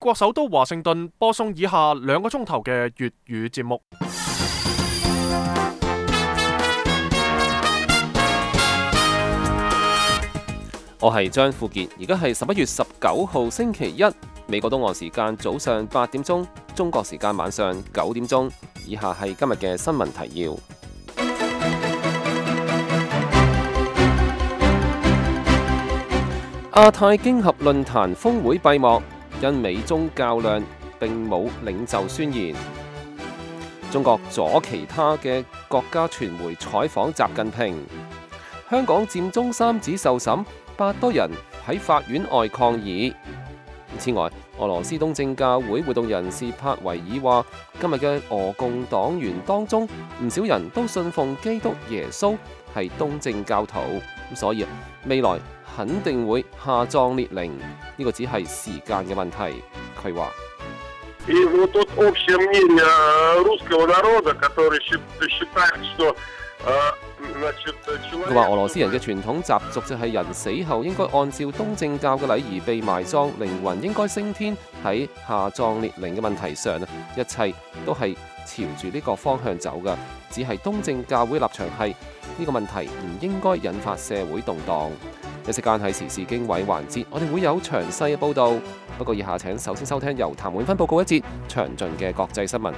國首都華盛頓播送以下2個鐘頭嘅粵語節目。 我係張富傑，而家係11月19號星期一，美國東岸時間早上8點鐘，中國時間晚上9點鐘。以下係今日嘅新聞提要。亞太經合論壇峰會閉幕，因美中較量並冇領袖宣言。中國阻其他嘅國家傳媒採訪習近平。香港佔中3子受審，8多人喺法院外抗議。此外，俄羅斯東正教會活動人士帕維爾話，今日嘅俄共黨員當中，唔少人都信奉基督耶穌係東正教徒，所以未來肯定會下葬列寧，呢個只係時間嘅問題。佢話。佢話俄羅斯人嘅傳統習俗就係人死後應該按照東正教嘅禮儀被埋葬，靈魂應該升天。喺下葬列寧嘅問題上，一切都係朝住呢個方向走㗎，只係東正教會立場係呢個問題唔應該引發社會動盪。一時間喺時事經緯環節，我哋會有詳細嘅報導。不過以下請首先收聽由譚永芬報告一節詳盡嘅國際新聞。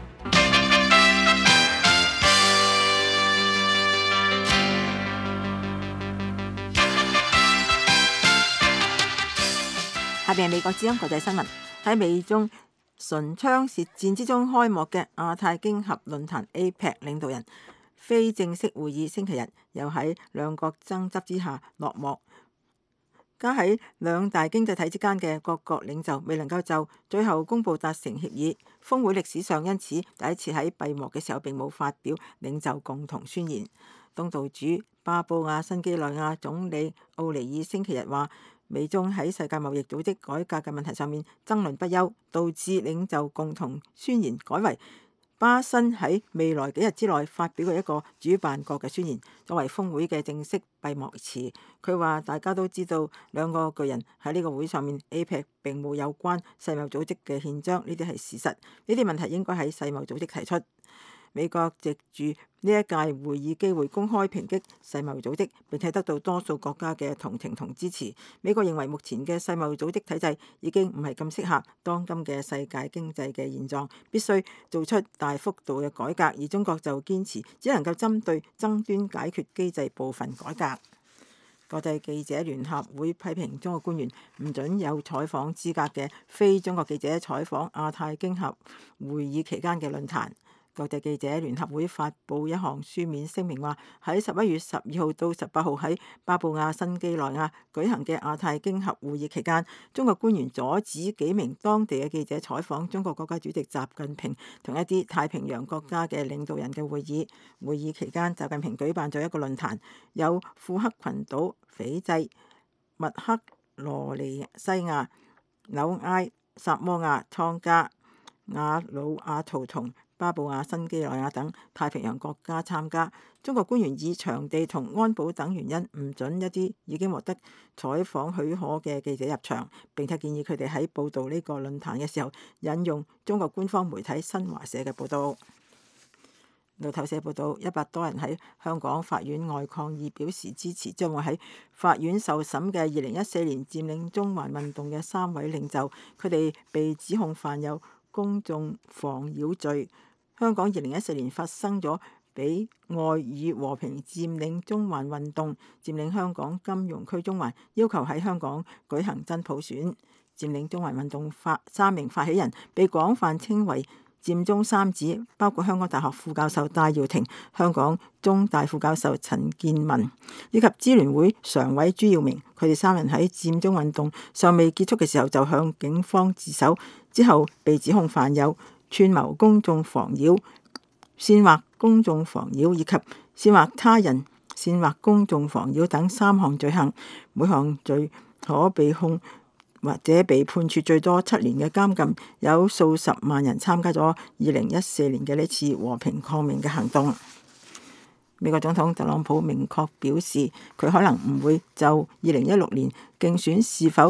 下邊係美國之音國際新聞。喺美中唇槍舌戰之中開幕嘅亞太經合論壇 APEC 領導人非正式會議星期日又喺兩國爭執之下落幕。加喺兩大經濟體之間嘅各國領袖未能夠就最後公佈達成協議，峰會歷史上因此第一次喺閉幕嘅時候並冇發表領袖共同宣言。東道主巴布亞新幾內亞總理奧尼爾星期日話，美中喺世界貿易組織改革嘅問題上面爭論不休，導致領袖共同宣言改為巴新喺未來幾日之內發表嘅一個主辦國嘅宣言，作為峰會嘅正式閉幕詞。佢話大家都知道兩個巨人喺呢個會上面 APEC 並冇有關世貿組織嘅憲章，呢啲係事實，呢啲問題應該喺世貿組織提出。美國藉住呢一屆會議機會公開抨擊世貿組織，並且得到多數國家嘅同情同支持。美國認為目前嘅世貿組織體制已經唔係咁適合當今嘅世界經濟嘅現狀，必須做出大幅度嘅改革。而中國就堅持只能夠針對爭端解決機制部分改革。國際記者聯合會批評中國官員唔准有採訪資格嘅非中國記者採訪亞太經合會議期間嘅論壇。國際記者聯合會發布一項書面聲明話，喺11月12號到18號喺巴布亞新幾內亞舉行嘅亞太經合會議期間，中國官員阻止幾名當地嘅記者採訪中國國家主席習近平同一啲太平洋國家嘅領導人嘅會議。會議期間，習近平舉辦咗一個論壇，有庫克群島、斐濟、密克羅尼西亞、紐埃、薩摩亞、湯加、瓦努阿圖同巴布亞新幾內亞等太平洋國家參加。中國官員以場地同安保等原因唔准一啲已經獲得採訪許可嘅記者入場，並且建議佢哋喺報導呢個論壇嘅時候引用中國官方媒體新華社嘅報導。路透社報導，100多人喺香港法院外抗議，表示支持將會喺法院受審嘅2014年佔領中環運動嘅3位領袖，佢哋被指控犯有公眾妨擾罪。香港2014年發生咗比外以和平佔領中環運動，佔領香港金融區中環，要求喺香港舉行真普選。佔領中環運動3名發起人被廣泛稱為佔中3子，包括香港大學副教授戴耀廷、香港中大副教授陳健民以及支聯會常委朱耀明。佢哋3人喺佔中運動尚未結束嘅時候就向警方自首，之後被指控犯有串謀公眾妨擾、煽惑公眾妨擾以及煽惑他人煽惑公眾妨擾等3項罪行，每項罪可被控或者被判處最多7年嘅監禁。有數十萬人參加咗2014年嘅呢次和平抗命嘅行動。美國總統特朗普明確表示，佢可能唔會就2016年競選是否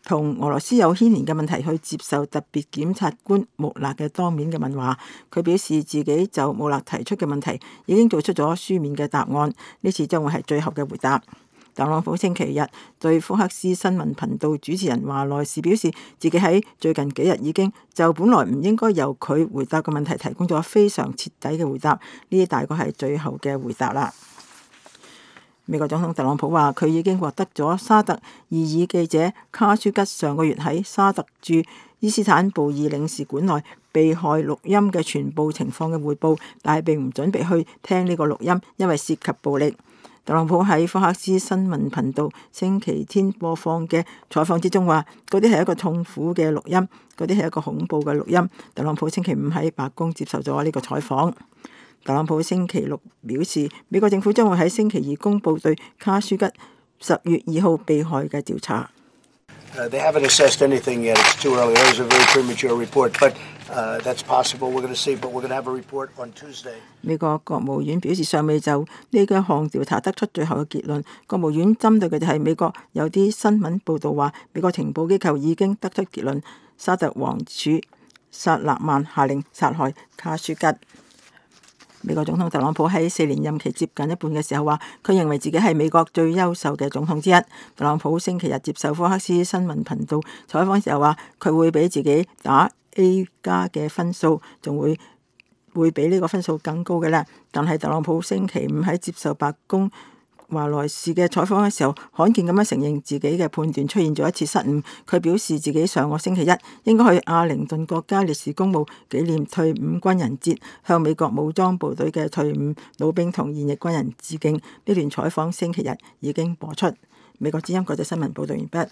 同俄羅斯有牽連嘅問題去接受特別檢察官穆勒嘅當面嘅問話。佢表示自己就穆勒提出嘅問題已經做出咗書面嘅答案，呢次將會係最後嘅回答。特朗普星期日對福克斯新聞頻道主持人華萊士表示，自己喺最近幾日已經就本來唔應該由佢回答嘅問題提供咗非常徹底嘅回答，呢啲大概係最後嘅回答啦。美國總統特朗普話佢已經獲得咗沙特異議記者卡舒吉上個月喺沙特駐伊斯坦布爾領事館內被害錄音嘅全部情況嘅彙報，但係並唔準備去聽呢個錄音，因為涉及暴力。特朗普喺福克斯新聞頻道星期天播放嘅採訪之中話，嗰啲係一個痛苦嘅錄音，嗰啲係一個恐怖嘅錄音。特朗普星期五喺白宮接受咗呢個採訪。特朗普星期六表示，美國政府將會喺星期二公佈對卡舒吉10月2號被害嘅調查。 They haven't assessed anything yet. It's too early. That was a very premature report, but that's possible. We're going to see, but we're going to have a report on Tuesday. 美國國務院表示，尚未就呢個項調查得出最後嘅結論。國務院針對嘅就係美國有啲新聞報導話，美國情報機構已經得出結論，沙特王儲薩勒曼下令殺害卡舒吉。美國總統特朗普喺4年任期接近一半嘅時候話，佢認為自己係美國最優秀嘅總統之一。特朗普星期日接受福克斯新聞頻道採訪時候話，佢會俾自己打 A+ 嘅分數，仲會比呢個分數更高嘅啦。但係特朗普星期五喺接受白宮華萊士嘅採訪嘅時候，罕見咁樣承認自己嘅判斷出現咗一次失誤。佢表示自己上個星期一應該去阿靈頓國家烈士公墓紀念退伍軍人節，向美國武裝部隊嘅退伍老兵同現役軍人致敬。呢段採訪星期日已經播出。美國之音國際新聞報道完畢。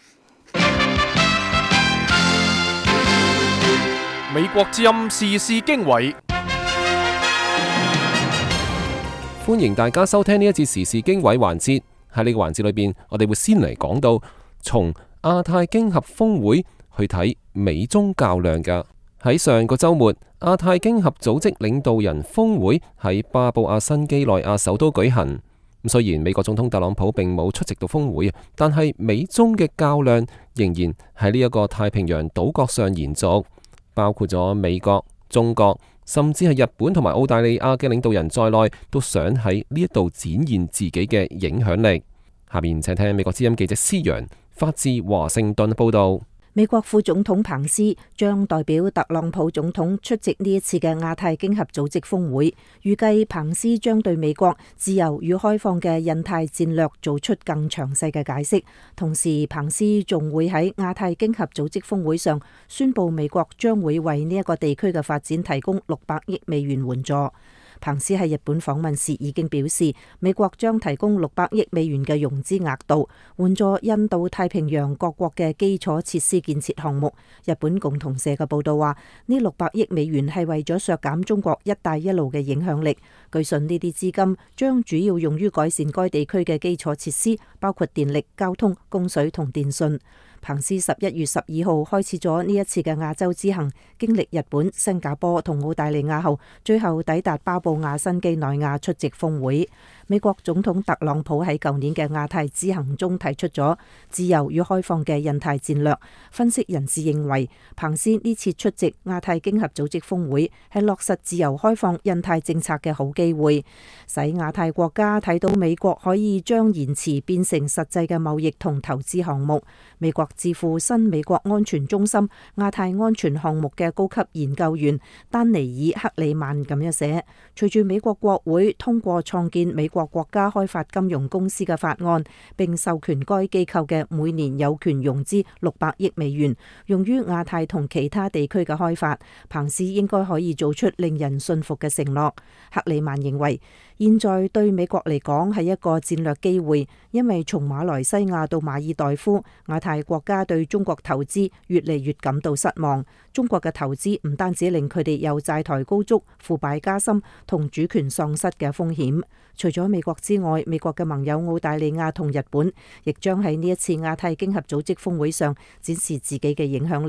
美國之音時事經緯。 歡迎大家收聽呢一節時事經緯環節。喺呢個環節裏邊，我哋會先嚟講到從亞太經合峰會去睇美中較量嘅。喺上個週末，亞太經合組織領導人峰會喺巴布亞新畿內亞首都舉行。雖然美國總統特朗普並冇出席到峰會，但係美中嘅較量仍然喺呢一個太平洋島國上延續，包括咗美國、中國，甚至係日本同埋澳大利亞嘅領導人在內，都想喺呢一度展現自己嘅影響力。下面請聽美國之音記者施洋發自華盛頓報道。 美國副總統彭斯將代表特朗普總統出席呢一次嘅亞太經合組織峰會，預計彭斯將對美國自由與開放嘅印太戰略做出更詳細嘅解釋。同時，彭斯仲會喺亞太經合組織峰會上宣布美國將會為呢一個地區嘅發展提供600億美元援助。彭斯喺日本訪問時已經表示，美國將提供600億美元嘅融資額度，援助印度太平洋各國嘅基礎設施建設項目。日本共同社嘅報道話，呢600億美元係為咗削減中國一帶一路嘅影響力。據信呢啲資金將主要用於改善該地區嘅基礎設施，包括電力、交通、供水同電信。彭斯11月12號開始咗呢一次嘅亞洲之行，經歷日本、新加坡同澳大利亞後，最後抵達巴布亞新畿內亞出席峰會。美國總統特朗普喺舊年嘅亞太之行中提出咗自由與開放嘅印太戰略。分析人士認為，彭斯呢次出席亞太經合組織峰會係落實自由開放印太政策嘅好機會，使亞太國家睇到美國可以將言辭變成實際嘅貿易同投資項目。美國智庫新美國安全中心亞太安全項目嘅高級研究員丹尼爾克里曼咁樣寫：隨住美國國會通過創建美國國家開發金融公司嘅法案，並授權該機構嘅每年有權融資600億美元，用於亞太同其他地區嘅開發，彭斯應該可以做出令人信服嘅承諾。克里曼認為，現在對美國嚟講係一個戰略機會，因為從馬來西亞到馬爾代夫，亞太國家對中國投資越嚟越感到失望。中國嘅投資唔單止令佢哋有債台高築、腐敗加深同主權喪失嘅風險。除咗美國之外，美國嘅盟友澳大利亞同日本亦將喺呢一次亞太經合組織峰會上展示自己嘅影響力。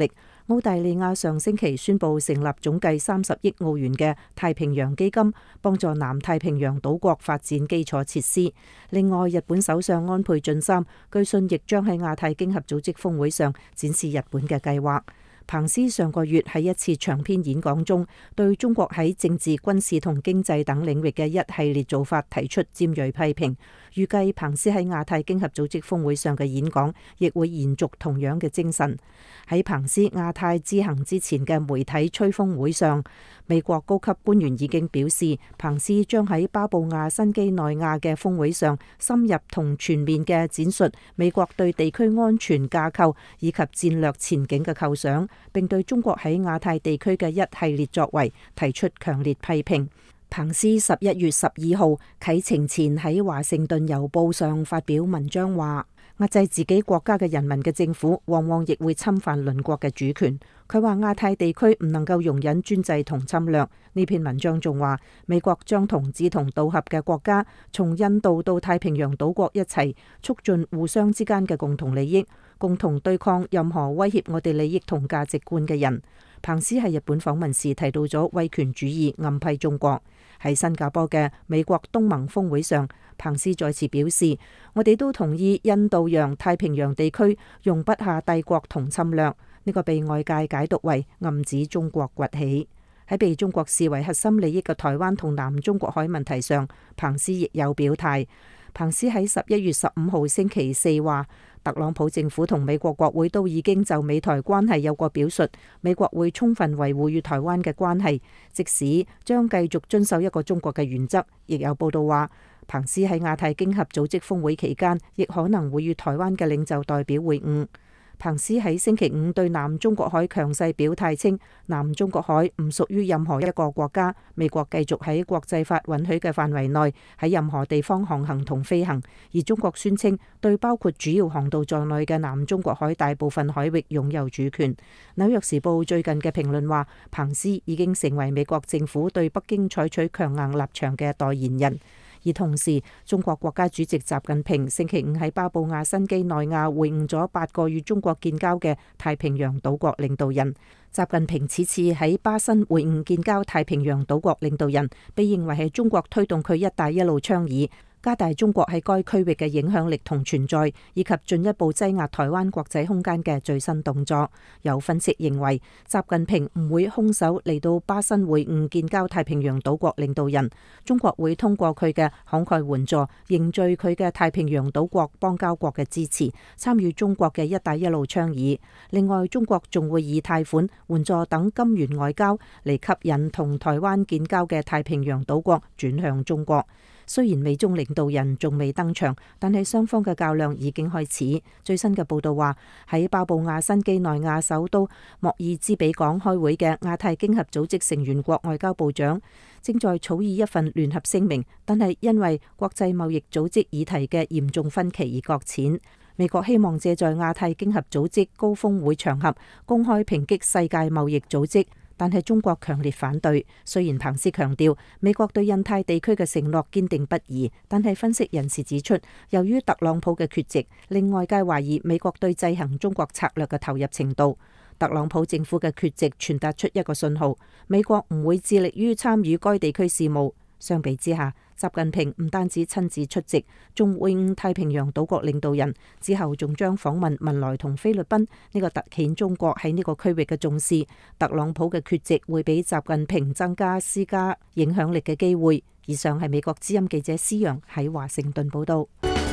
澳大利亞上星期宣布成立總計30億澳元嘅太平洋基金，幫助南太平洋島國發展基礎設施。另外，日本首相安倍晉三據信亦將喺亞太經合組織峰會上展示日本嘅計劃。彭斯上個月喺一次長篇演講中，對中國喺政治、軍事同經濟等領域嘅一系列做法提出尖銳批評。預計彭斯喺亞太經合組織峰會上嘅演講亦會延續同樣嘅精神。喺彭斯亞太之行之前嘅媒體吹風會上，美國高級官員已經表示，彭斯將喺巴布亞新畿內亞嘅峰會上深入同全面嘅展述美國對地區安全架構以及戰略前景嘅構想，並對中國喺亞太地區嘅一系列作為提出強烈批評。彭斯11月12號啟程前喺華盛頓郵報上發表文章話，壓制自己國家嘅人民嘅政府往往亦會侵犯鄰國嘅主權。佢話亞太地區唔能夠容忍專制同侵略。呢篇文章仲話，美國將同志同道合嘅國家從印度到太平洋島國一齊促進互相之間嘅共同利益，共同對抗任何威脅我哋利益同價值觀嘅人。彭斯喺日本訪問時提到咗威權主義，暗批中國。喺新加坡嘅美國東盟峰會上，彭斯再次表示，我哋都同意印度洋太平洋地區容不下帝國同侵略。呢個被外界解讀為暗指中國崛起。喺被中國視為核心利益嘅台灣同南中國海問題上，彭斯亦有表態。彭斯喺11月15號星期四話，特朗普政府同美國國會都已經就美台關係有過表述，美國會充分維護與台灣嘅關係，即使將繼續遵守一個中國嘅原則。亦有報道話，彭斯喺亞太經合組織峰會期間，亦可能會與台灣嘅領袖代表會晤。彭斯喺星期五對南中國海強勢表態，稱南中國海唔屬於任何一個國家，美國繼續喺國際法允許嘅範圍內喺任何地方航行同飛行，而中國宣稱對包括主要航道在內嘅南中國海大部分海域擁有主權。紐約時報最近嘅評論話，彭斯已經成為美國政府對北京採取強硬立場嘅代言人。而同時，中國國家主席習近平星期五喺巴布亞新畿內亞會晤咗8個與中國建交嘅太平洋島國領導人。習近平此次喺巴新會晤建交太平洋島國領導人，被認為係中國推動佢一帶一路倡議，加大中國喺該區域嘅影響力同存在，以及進一步擠壓台灣國際空間嘅最新動作。有分析認為，習近平唔會空手嚟到巴新會晤建交太平洋島國領導人，中國會通過佢嘅慷慨援助，凝聚佢嘅太平洋島國邦交國嘅支持，參與中國嘅一帶一路倡議。另外，中國仲會以貸款、援助等金元外交嚟吸引同台灣建交嘅太平洋島國轉向中國。雖然美中領導人仲未登場，但係雙方嘅較量已經開始。最新嘅報道話，喺巴布亞新畿內亞首都莫爾茲比港開會嘅亞太經合組織成員國外交部長正在草擬一份聯合聲明，但係因為國際貿易組織議題嘅嚴重分歧而擱淺。美國希望借在亞太經合組織高峰會場合公開抨擊世界貿易組織，但係中國強烈反對。雖然彭斯強調美國對印太地區嘅承諾堅定不移，但係分析人士指出，由於特朗普嘅缺席，令外界懷疑美國對制衡中國策略嘅投入程度。特朗普政府嘅缺席傳達出一個信號，美國唔會致力於參與該地區事務。相比之下，習近平唔單止親自出席，仲會晤太平洋島國領導人，之後仲將訪問文萊同菲律賓，呢個突顯中國喺呢個區域嘅重視。特朗普嘅缺席會俾習近平增加施加影響力嘅機會。以上係美國之音記者施洋喺華盛頓報道。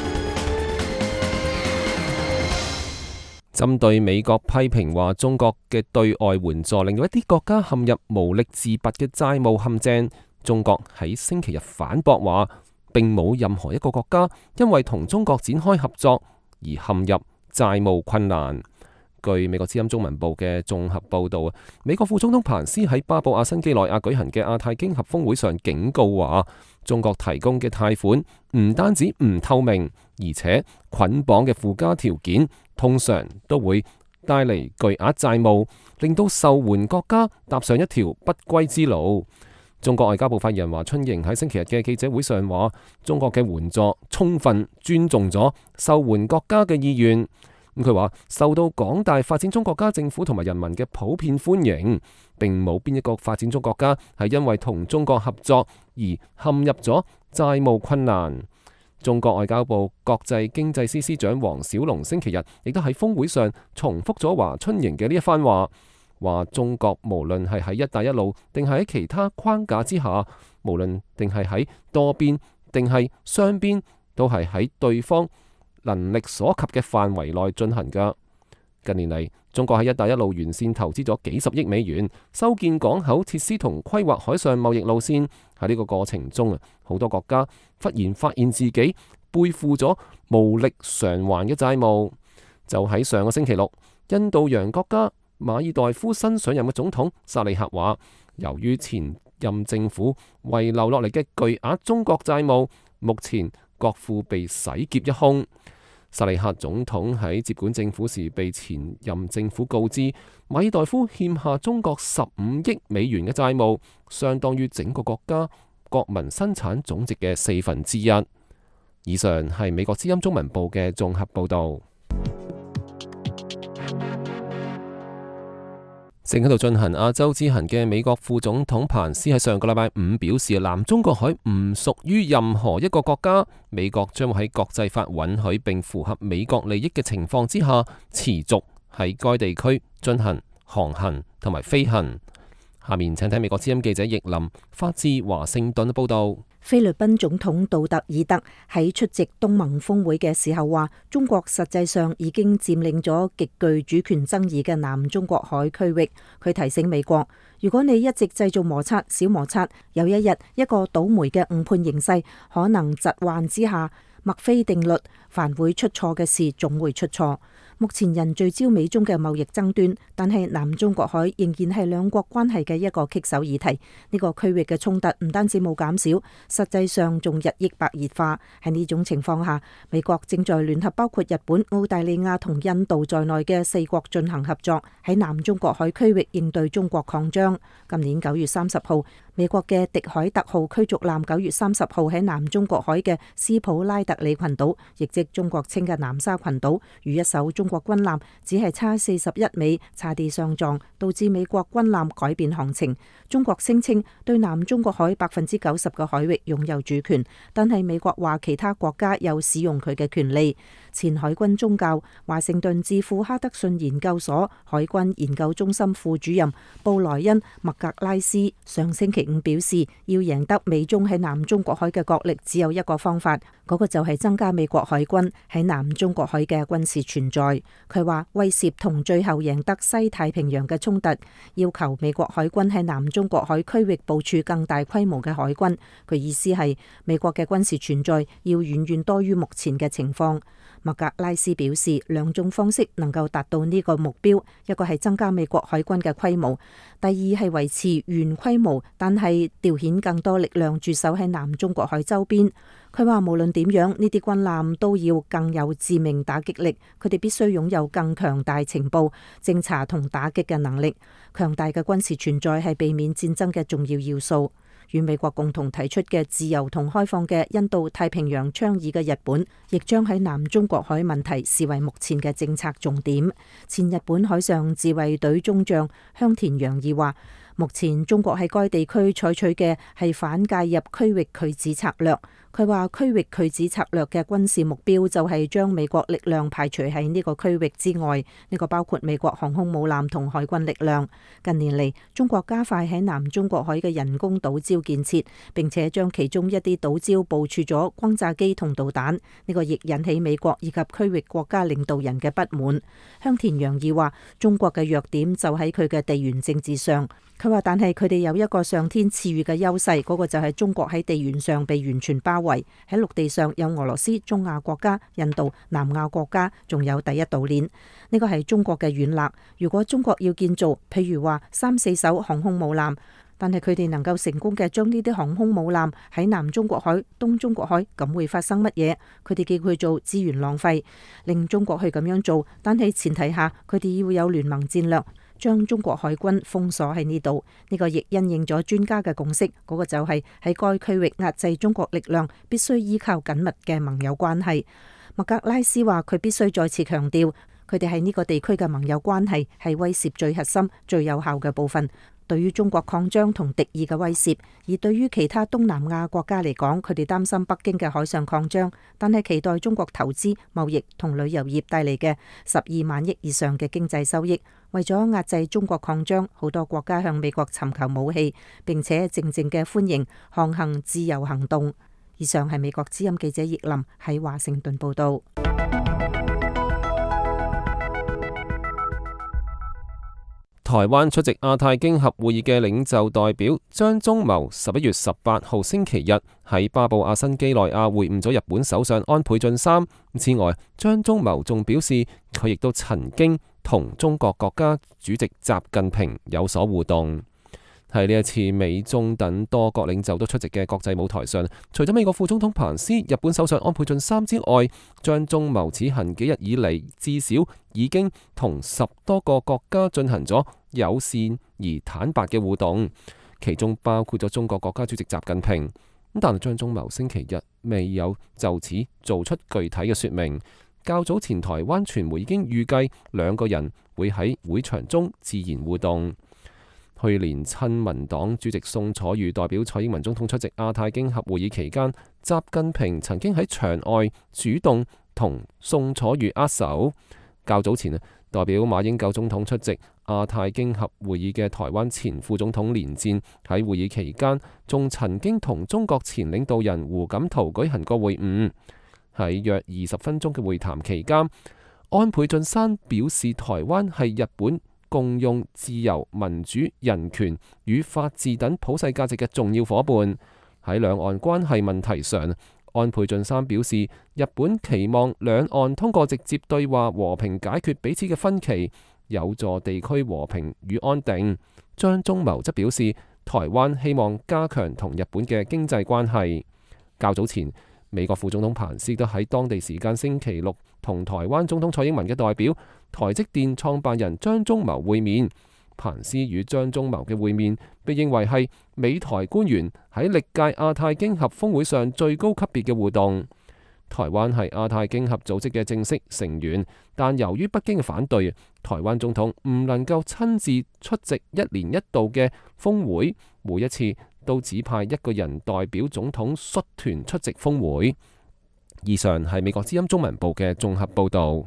針對美國批評話中國嘅對外援助令到一啲國家陷入無力自拔嘅債務陷阱，中國喺星期日反駁話，並冇任何一個國家因為同中國展開合作而陷入債務困難。據美國之音中文部嘅綜合報道，美國副總統彭斯喺巴布亞新畿內亞舉行嘅亞太經合峰會上警告話，中國提供嘅貸款唔單止唔透明，而且捆綁嘅附加條件通常都會帶嚟巨額債務，令到受援國家踏上一條不歸之路。中國外交部發言人華春瑩喺星期日嘅記者會上話，中國嘅援助充分尊重咗受援國家嘅意願。 佢話受到廣大發展中國家政府同埋人民嘅普遍歡迎，並冇邊一個發展中國家係因為同中國合作而陷入咗債務困難。中國外交部國際經濟司司長王小龍星期日亦都喺峰會上重複咗華春瑩嘅呢一番話，話中國無論係喺一帶一路定係喺其他框架之下，無論定係喺多邊定係雙邊，都係喺對方能力所及嘅範圍內進行㗎。近年嚟，中國喺一帶一路沿線投資咗幾十億美元，修建港口設施同規劃海上貿易路線。喺呢個過程中好多國家忽然發現自己背負咗無力償還嘅債務。就喺上個星期六，印度洋國家馬爾代夫新上任嘅總統薩利赫話，由於前任政府遺留落嚟嘅巨額中國債務，目前國庫被洗劫一空。薩利赫總統喺接管政府時被前任政府告知，馬爾代夫欠下中國15億美元嘅債務，相當於整個國家國民生產總值嘅1/4。以上係美國之音中文部嘅綜合報導。正喺度進行亞洲之行嘅美國副總統彭斯喺上個禮拜五表示，南中國海唔屬於任何一個國家，美國將會喺國際法允許並符合美國利益嘅情況之下，持續喺該地區進行航行同埋飛行。下面請睇美國之音記者易林發自華盛頓報道。 菲律賓總統杜特爾特喺出席東盟峰會嘅時候話，中國實際上已經佔領咗極具主權爭議嘅南中國海區域。佢提醒美國，如果你一直製造摩擦、小摩擦，有一日一個倒霉嘅誤判形勢可能疾患之下，墨菲定律，凡會出錯嘅事總會出錯。目前人聚焦美中嘅貿易爭端，但係南中國海仍然係兩國關係嘅一個棘手議題。呢個區域嘅衝突唔單止冇減少，實際上仲日益白熱化。喺呢種情況下，美國正在聯合包括日本、澳大利亞同印度在內嘅4國進行合作，喺南中國海區域應對中國擴張。今年9月30號，美國嘅迪海特號驅逐艦9月30號喺南中國海嘅斯普拉特里群島，亦即中國稱嘅南沙群島，與一艘中國軍艦只係差41米，差啲相撞，導致美國軍艦改變航程。中國聲稱對南中國海90%嘅海域擁有主權，但係美國話其他國家有使用佢嘅權利。前海軍宗教華盛頓智庫哈德遜研究所海軍研究中心副主任布萊恩麥格拉斯上星期五表示，要贏得美中喺南中國海嘅角力，只有一個方法，嗰個就係增加美國海軍喺南中國海嘅軍事存在。佢話威懾同最後贏得西太平洋嘅衝突，要求美國海軍喺南中國海區域部署更大規模嘅海軍。佢意思係美國嘅軍事存在要遠遠多於目前嘅情況。麥格拉斯表示，兩種方式能夠達到呢個目標，一個係增加美國海軍嘅規模，第二係維持原規模，但係調遣更多力量駐守喺南中國海周邊。佢話無論點樣，呢啲軍艦都要更有致命打擊力，佢哋必須擁有更強大情報、偵查同打擊嘅能力。強大嘅軍事存在係避免戰爭嘅重要要素。與美國共同提出嘅自由同開放嘅印度太平洋倡議嘅日本，亦將喺南中國海問題視為目前嘅政策重點。前日本海上自衛隊中將香田洋二話，目前中國喺該地區採取嘅係反介入區域拒止策略。佢話區域拒止策略嘅軍事目標就係將美國力量排除喺呢個區域之外，呢個包括美國航空母艦同海軍力量。近年嚟，中國加快喺南中國海嘅人工島礁建設，並且將其中一啲島礁部署咗轟炸機同導彈，呢個亦引起美國以及區域國家領導人嘅不滿。香田洋二話，中國嘅弱點就喺佢嘅地緣政治上。佢話，但係佢哋有一個上天賜予嘅優勢，嗰個就係中國喺地緣上被完全包圍，喺陸地上有俄羅斯、中亞國家、印度、南亞國家，仲有第一島鏈。呢個係中國嘅軟肋。如果中國要建造，譬如話3-4艘航空母艦，但係佢哋能夠成功嘅將呢啲航空母艦喺南中國海、東中國海，咁會發生乜嘢？佢哋叫佢做資源浪費，令中國去咁樣做，但係前提下佢哋要有聯盟戰略，將中國海軍封鎖喺呢度。呢個亦因應咗專家嘅共識，嗰個就係喺該區域壓制中國力量必須依靠緊密嘅盟友關係。麥格拉斯話佢必須再次強調， 佢哋係呢個地區嘅盟友關係係威懾最核心、最有效嘅部分。對於中國擴張同敵意嘅威懾，而對於其他東南亞國家嚟講，佢哋擔心北京嘅海上擴張，但係期待中國投資、貿易同旅遊業帶嚟嘅12萬億以上嘅經濟收益。為咗壓制中國擴張，好多國家向美國尋求武器，並且靜靜嘅歡迎航行自由行動。以上係美國之音記者葉林喺華盛頓報道。 台灣出席亞太經合會議嘅領袖代表張忠謀11月18號星期日喺巴布亞新幾內亞會晤咗日本首相安倍晉三。此外，張忠謀仲表示佢亦都曾經同中國國家主席習近平有所互動。喺呢一次美中等多國領袖都出席嘅國際舞台上，除咗美國副總統彭斯、日本首相安倍晉三之外，張忠謀此行幾日以嚟至少已經同10多個國家進行咗友善而坦白嘅互動，其中包括咗中國國家主席習近平。但係張忠謀星期日未有就此做出具體嘅說明。較早前台灣傳媒已經預計兩個人會喺會場中自然互動。去年親民黨主席宋楚瑜代表蔡英文總統出席亞太經合會議期間，習近平曾經喺場外主動同宋楚瑜握手。較早前代表馬英九總統出席亞太經合會議嘅台灣前副總統連戰喺會議期間，仲曾經同中國前領導人胡錦濤舉行過會晤。喺約20分鐘嘅會談期間，安倍晉三表示台灣係日本共用自由、民主、人權與法治等普世價值嘅重要夥伴。喺兩岸關係問題上，安倍晉三表示日本期望兩岸通過直接對話和平解決彼此嘅分歧，有助地區和平與安定。張忠謀則表示台灣希望加強同日本嘅經濟關係。較早前，美國副總統彭斯都喺當地時間星期六同台灣總統蔡英文嘅代表台積電創辦人張忠謀會面。彭斯與張忠謀嘅會面被認為係美台官員喺歷屆亞太經合峰會上最高級別嘅互動。台灣係亞太經合組織嘅正式成員，但由於北京嘅反對，台灣總統唔能夠親自出席一年一度嘅峰會，每一次都只派一個人代表總統率團出席峰會。以上係美國之音中文部嘅綜合報導。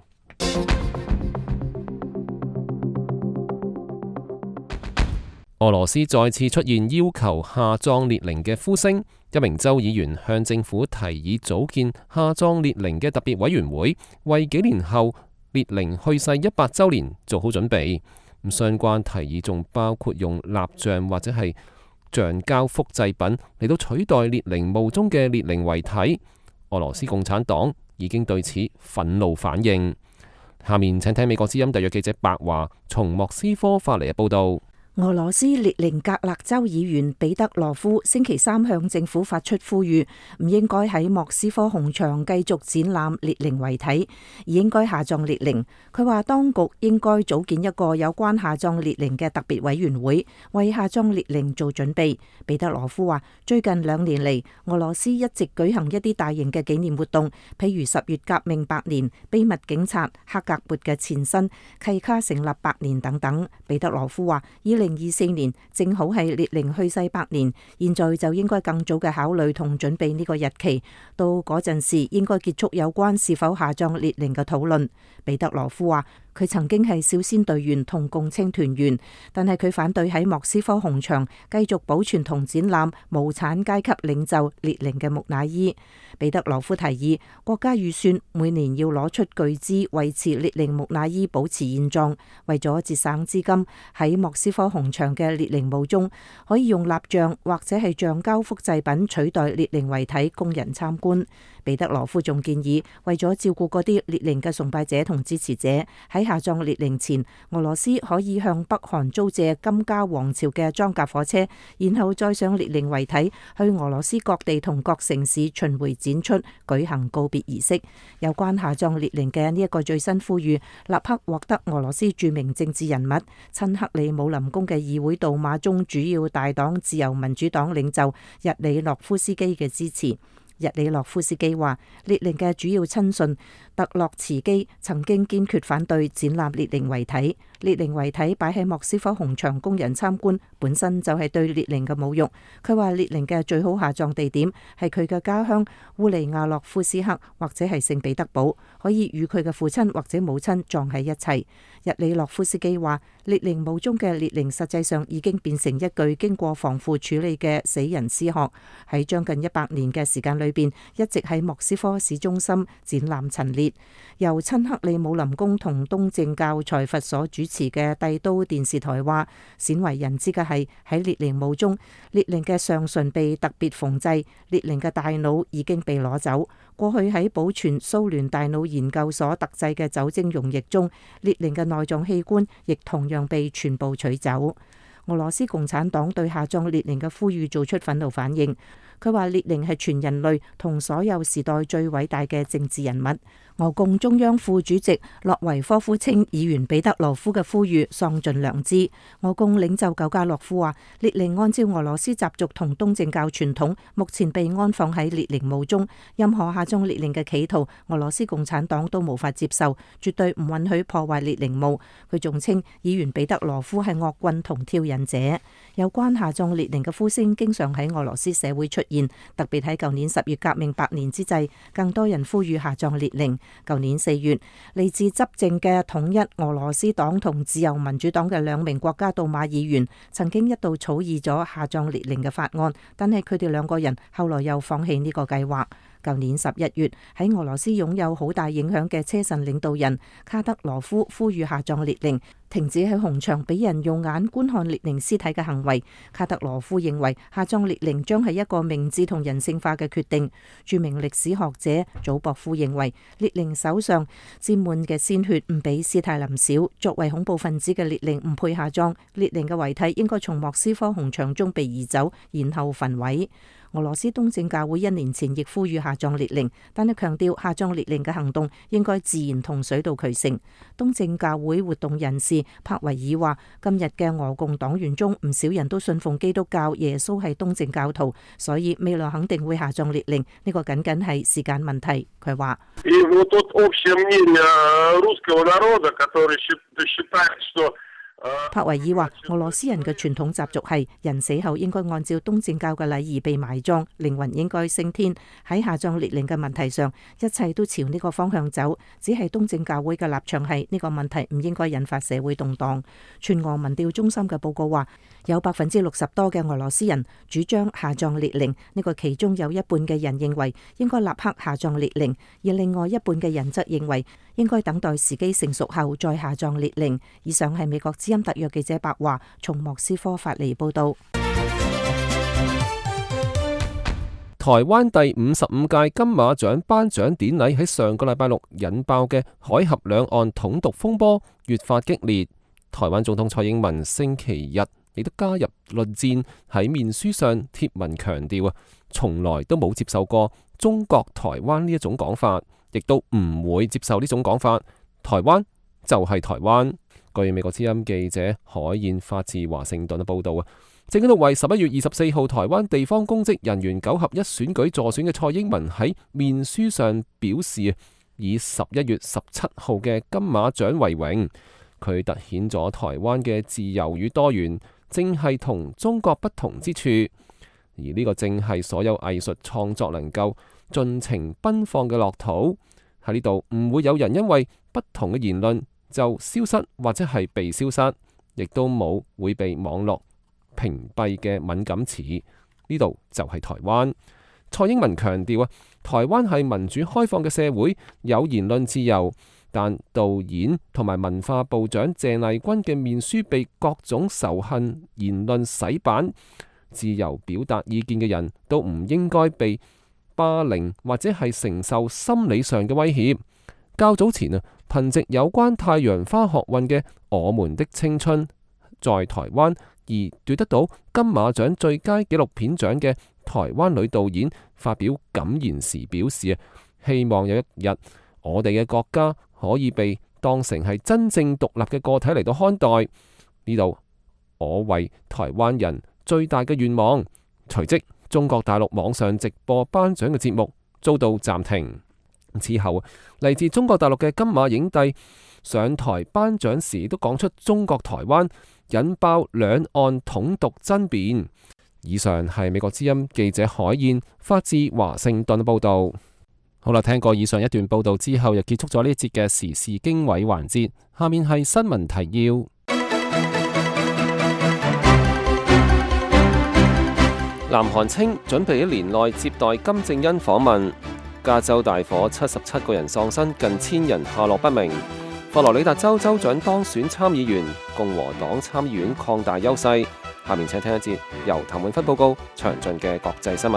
俄羅斯再次出現要求下葬列寧嘅呼聲，一名州議員向政府提議組建下葬列寧嘅特別委員會，為幾年後列寧去世100週年做好準備。相關提議仲包括用蠟像或者係橡膠複製品嚟到取代列寧墓中嘅列寧遺體。俄羅斯共產黨已經對此憤怒反應。下面請聽美國之音特約記者白華從莫斯科發嚟嘅報道。 俄羅斯列寧格勒州議員彼得羅夫星期三向政府發出呼籲，唔應該喺莫斯科紅場繼續展覽列寧遺體，而應該下葬列寧。佢話當局應該組建一個有關下葬列寧嘅特別委員會，為下葬列寧做準備。彼得羅夫話，最近2年嚟，俄羅斯一直舉行一啲大型嘅紀念活動，譬如10月革命100年、秘密警察、克格勃嘅前身契卡成立100年等等。彼得羅夫話2024年正好係列寧去世100年，現在就應該更早嘅考慮同準備呢個日期，到嗰陣時應該結束有關是否下葬列寧嘅討論。彼得羅夫話，佢曾經係少先隊員同共青團員，但係佢反對喺莫斯科紅場繼續保存同展覽無產階級領袖列寧嘅木乃伊。彼得羅夫提議國家預算每年要攞出巨資維持列寧木乃伊保持現狀，為咗節省資金，喺莫斯科紅場嘅列寧墓中可以用蠟像或者係橡膠複製品取代列寧遺體供人參觀。彼得羅夫仲建議為咗照顧嗰啲列寧嘅崇拜者同支持者，喺下葬列寧前，俄羅斯可以向北韓租借金家王朝嘅裝甲火車，然後再上列寧遺體去俄羅斯各地同各城市巡迴展出，舉行告別儀式。有關下葬列寧嘅呢一個最新呼籲，立刻獲得俄羅斯著名政治人物親克里姆林宮嘅議會杜馬中主要大黨自由民主黨領袖日里諾夫斯基嘅支持。 日里諾夫斯基話，列寧嘅主要親信特洛茨基曾經堅決反對展覽列寧遺體。列寧遺體擺喺莫斯科紅場供人參觀，本身就係對列寧嘅侮辱。佢話列寧嘅最好下葬地點係佢嘅家鄉烏利亞洛夫斯克或者係聖彼得堡，可以與佢嘅父親或者母親葬喺一齊。日里諾夫斯基話，列寧墓中嘅列寧實際上已經變成一具經過防腐處理嘅死人屍殼，喺將近100年嘅時間裏邊，一直喺莫斯科市中心展覽陳列。由親克里姆林宮同東正教財閥所主持嘅帝都電視台話，鮮為人知嘅係喺列寧墓中，列寧嘅上唇被特別縫製，列寧嘅大腦已經被攞走。過去喺保存蘇聯大腦研究所特製嘅酒精溶液中，列寧嘅內臟器官亦同樣被全部取走。俄羅斯共產黨對下葬列寧嘅呼籲做出憤怒反應。佢話列寧係全人類同所有時代最偉大嘅政治人物。俄共中央副主席諾維科夫稱議員彼得羅夫嘅呼籲喪盡良知。俄共領袖久加諾夫話，列寧按照俄羅斯習俗同東正教傳統，目前被安放喺列寧墓中。任何下葬列寧嘅企圖，俄羅斯共產黨都無法接受，絕對唔允許破壞列寧墓。佢仲稱議員彼得羅夫係惡棍同挑釁者。有關下葬列寧嘅呼聲經常喺俄羅斯社會出現，特別喺舊年10月革命100年之際，更多人呼籲下葬列寧。舊年4月，嚟自執政嘅統一俄羅斯黨同自由民主黨嘅2名國家杜馬議員曾經一度草擬咗下葬列寧嘅法案，但係佢哋2個人後來又放棄呢個計劃。舊年11月，喺俄羅斯擁有好大影響嘅車臣領導人卡德羅夫呼籲下葬列寧，停止喺紅場俾人用眼觀看列寧屍體嘅行為。卡德羅夫認為下葬列寧將係一個明智同人性化嘅決定。著名歷史學者祖博夫認為列寧手上沾滿嘅鮮血唔比斯大林少，作為恐怖分子嘅列寧唔配下葬，列寧嘅遺體應該從莫斯科紅場中被移走，然後焚毀。俄羅斯東正教會1年前亦呼籲下葬列寧，但係強調下葬列寧嘅行動應該自然同水到渠成。東正教會活動人士帕維爾話，今日嘅俄共黨員中唔少人都信奉基督教，耶穌係東正教徒，所以未來肯定會下葬列寧，呢個僅僅係時間問題。佢話帕維爾話，俄羅斯人嘅傳統習俗係人死後應該按照東正教嘅禮儀被埋葬，靈魂應該升天。喺下葬列寧嘅問題上，一切都朝呢個方向走，只係東正教會嘅立場係呢個問題唔應該引發社會動盪。全俄民調中心嘅報告話，有60%多嘅俄羅斯人主張下葬列寧，呢個其中有1半嘅人認為應該立刻下葬列寧，而另外1半嘅人則認為應該等待時機成熟後再下葬列寧。以上係美國之音特約記者白華從莫斯科發嚟報道。 台灣第55屆金馬獎頒獎典禮喺上個禮拜6引爆嘅海峽兩岸統獨風波越發激烈。台灣總統蔡英文星期日亦都加入論戰，喺面書上貼文強調從來都冇接受過中國台灣呢一種講法，亦都唔會接受呢種講法。台灣就係台灣。據美國之音記者海燕發自華盛頓嘅報道正喺度為11月24號台灣地方公職人員9合1選舉助選嘅蔡英文喺面書上表示，以11月17號嘅金馬獎為榮。佢凸顯咗台灣嘅自由與多元，正係同中國不同之處，而呢個正係所有藝術創作能夠盡情奔放嘅樂土。喺呢度唔會有人因為不同嘅言論就消失或者係被消失，亦都冇會被網絡屏蔽嘅敏感詞。呢度就係台灣。蔡英文強調台灣係民主開放嘅社會，有言論自由。但導演同埋文化部長鄭麗君嘅面書被各種仇恨言論洗版，自由表達意見嘅人都唔應該被霸凌或者係承受心理上嘅威脅。較早前憑藉有關太陽花學運嘅《我們的青春》在台灣而奪得到金馬獎最佳紀錄片獎嘅台灣女導演發表感言時表示，希望有一日我哋嘅國家可以被當成係真正獨立嘅個體嚟到看待。呢度我為台灣人最大嘅願望，隨即中國大陸網上直播頒獎嘅節目遭到暫停。此後，嚟自中國大陸嘅金馬影帝上台頒獎時都講出中國台灣，引爆兩岸統獨爭辯。以上係美國之音記者海燕發自華盛頓報道。好啦，聽過以上一段報道之後，又結束咗呢一節嘅時事經緯環節。下面係新聞提要。南韓稱準備喺年內接待金正恩訪問。加州大火77個人喪生，近1000人下落不明。佛羅里達州州長當選參議員，共和黨參議院擴大優勢。下面請聽一節由譚永芬報告詳盡嘅國際新聞。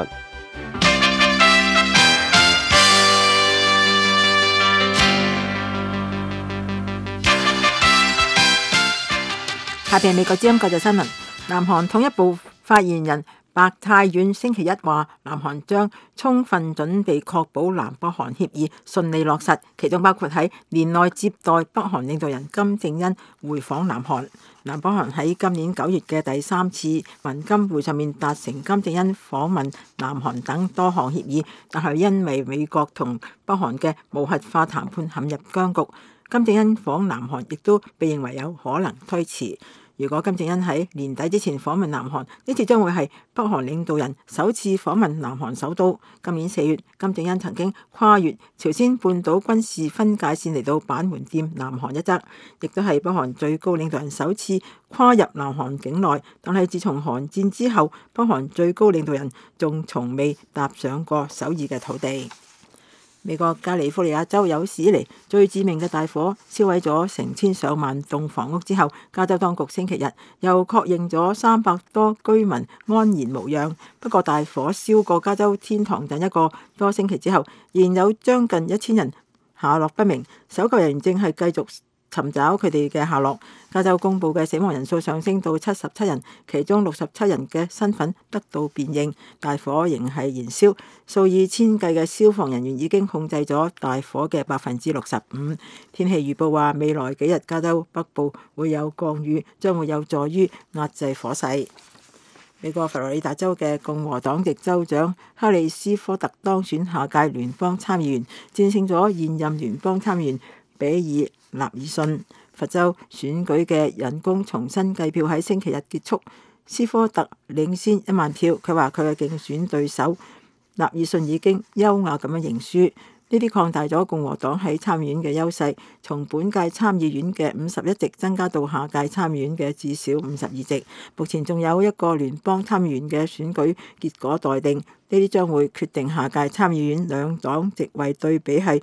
下邊美國之音國際新聞，南韓統一部發言人白泰遠星期一話，南韓將充分準備確保南北韓協議順利落實，其中包括喺年內接待北韓領導人金正恩回訪南韓。南北韓喺今年9月嘅第3次文金會上面達成金正恩訪問南韓等多項協議，但係因為美國同北韓嘅無核化談判陷入僵局，金正恩訪南韓亦都被認為有可能推遲。如果金正恩喺年底之前訪問南韓，呢次將會係北韓領導人首次訪問南韓首都。今年4月，金正恩曾經跨越朝鮮半島軍事分界線嚟到板門店南韓一側，亦都係北韓最高領導人首次跨入南韓境內。但係自從韓戰之後，北韓最高領導人仲從未踏上過首爾嘅土地。美國加利福尼亞州有史以嚟最致命嘅大火，燒毀咗成千上萬棟房屋之後，加州當局星期日又確認咗300多居民安然無恙。不過大火燒過加州天堂鎮1個多星期之後，仍有將近1000人下落不明，搜救人員正係繼續尋找佢哋嘅下落。加州公布嘅死亡人數上升到77人，其中67人嘅身份得到辨認。大火仍係燃燒，數以千計嘅消防人員已經控制咗大火嘅65%。天氣預報話，未來幾日加州北部會有降雨，將會有助於壓制火勢。美國佛羅里達州嘅共和黨籍州長哈里斯科特當選下屆聯邦參議員，戰勝咗現任聯邦參議員比爾納爾遜。佛州選舉嘅人工重新計票喺星期日結束，斯科特領先1萬票。佢話佢嘅競選對手納爾遜已經優雅咁樣認輸。呢啲擴大咗共和黨喺參議院嘅優勢，從本屆參議院嘅51席增加到下屆參議院嘅至少52席。目前仲有一個聯邦參議員嘅選舉結果待定，呢啲將會決定下屆參議院兩黨席位對比係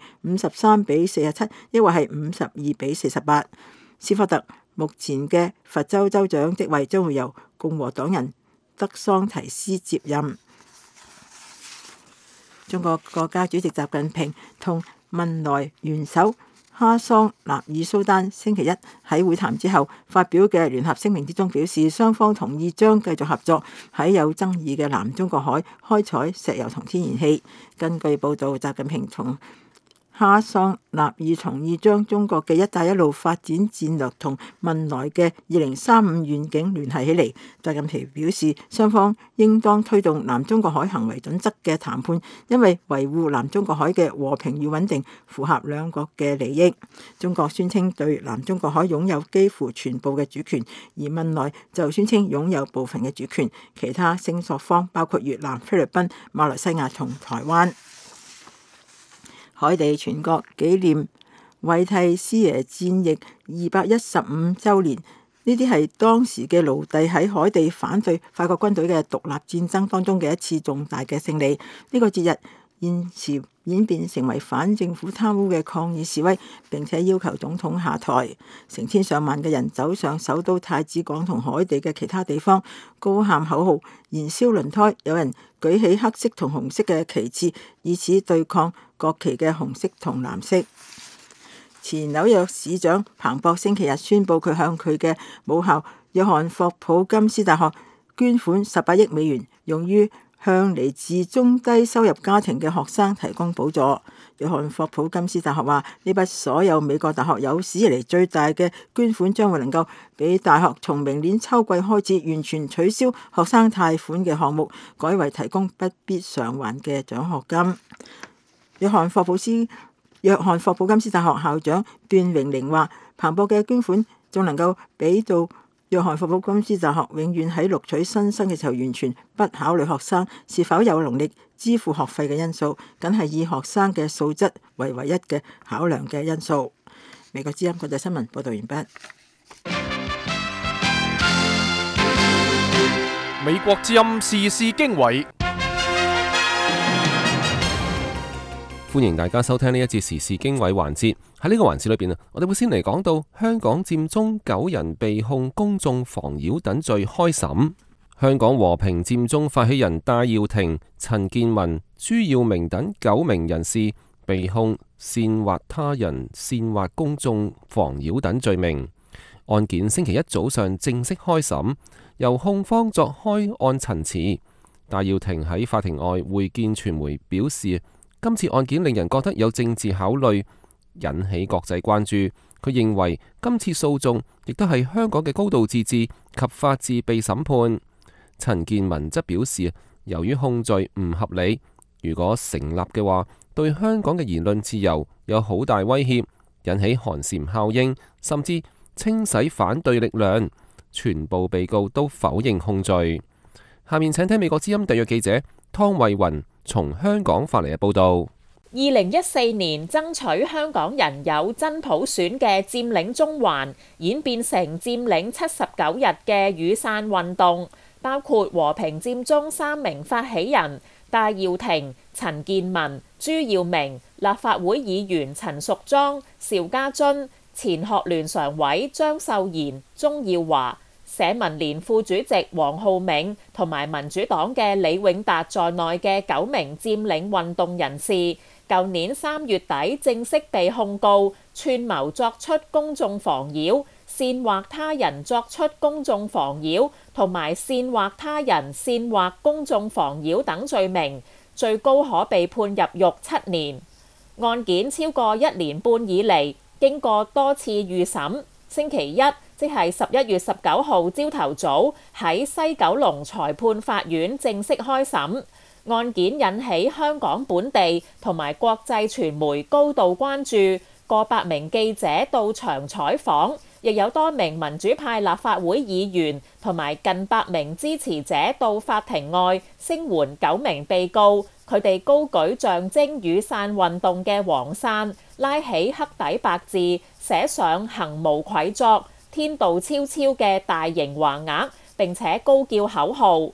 53-47，抑或係52-48。斯科特目前嘅佛州州長職位將會由共和黨人德桑提斯接任。中國國家主席習近平同文萊元首哈桑納爾蘇丹星期一喺會談之後發表嘅聯合聲明之中表示，雙方同意將繼續合作喺有爭議嘅南中國海開採石油同天然氣。根據報導，習近平從哈桑納爾同意將中國嘅一帶一路發展戰略同文萊嘅2035願景聯繫起嚟。習近平表示，雙方應當推動南中國海行為準則嘅談判，因為維護南中國海嘅和平與穩定符合兩國嘅利益。中國宣稱對南中國海擁有幾乎全部嘅主權，而文萊就宣稱擁有部分嘅主權。其他聲索方包括越南、菲律賓、馬來西亞同台灣。海地全國紀念韋蒂師爺戰役215週年，呢啲係當時嘅奴隸喺海地反對法國軍隊嘅獨立戰爭當中嘅一次重大嘅勝利。呢個節日現時演變成為反政府貪污嘅抗議示威，並且要求總統下台。成千上萬嘅人走上首都太子港同海地嘅其他地方，高喊口號，燃燒輪胎。有人舉起黑色同紅色嘅旗幟，以此對抗國旗嘅紅色同藍色。前紐約市長彭博星期日宣布，佢向佢嘅母校約翰霍普金斯大學捐款18億美元，用於向嚟自中低收入家庭嘅學生提供補助。約翰霍普金斯大學話，呢筆所有美國大學有史以嚟最大嘅捐款將會能夠俾大學從明年秋季開始完全取消學生貸款嘅項目，改為提供不必償還嘅獎學金。約翰霍普金斯大學校長段榮玲話，彭博嘅捐款仲能夠俾到約翰霍普金斯大學永遠喺錄取新生嘅時候完全不考慮學生是否有能力支付學費嘅因素，僅係以學生嘅素質為唯一嘅考量嘅因素。美國之音國際新聞報道完畢。 美國之音時事經緯， 歡迎大家收聽呢一節時事經緯環節。喺呢個環節裏邊我哋會先嚟講到香港佔中9人被控公眾妨擾等罪開審。香港和平佔中發起人戴耀廷、陳健民、朱耀明等9名人士被控煽惑他人、煽惑公眾妨擾等罪名。案件星期一早上正式開審，由控方作開案陳詞。戴耀廷喺法庭外會見傳媒表示，今次案件令人覺得有政治考慮，引起國際關注。佢認為今次訴訟亦都係香港嘅高度自治及法治被審判。陳健民則表示，由於控罪唔合理，如果成立嘅話，對香港嘅言論自由有好大威脅，引起寒蟬效應，甚至清洗反對力量。全部被告都否認控罪。下面請聽美國之音特約記者湯慧雲從香港發嚟嘅報導。 2014年爭取香港人有真普選嘅佔領中環，演變成佔領79日嘅雨傘運動，包括和平佔中3名發起人戴耀廷、陳健民、朱耀明、立法會議員陳淑莊、邵家臻、前學聯常委張秀賢、鍾耀華、社民連副主席黃浩銘同埋民主黨嘅李永達在內嘅9名佔領運動人士，舊年3月底正式被控告串謀作出公眾妨擾、煽惑他人作出公眾妨擾同埋煽惑他人煽惑公眾妨擾等罪名，最高可被判入獄7年。案件超過1年半以嚟，經過多次預審，星期一即係11月19號朝頭早喺西九龍裁判法院正式開審。案件引起香港本地同埋國際傳媒高度關注，過百名記者到場採訪，亦有多名民主派立法會議員同埋近100名支持者到法庭外聲援9名被告。佢哋高舉象徵雨傘運動嘅黃傘，拉起黑底白字寫上行無愧作、天道昭昭嘅大型橫額，並且高叫口號。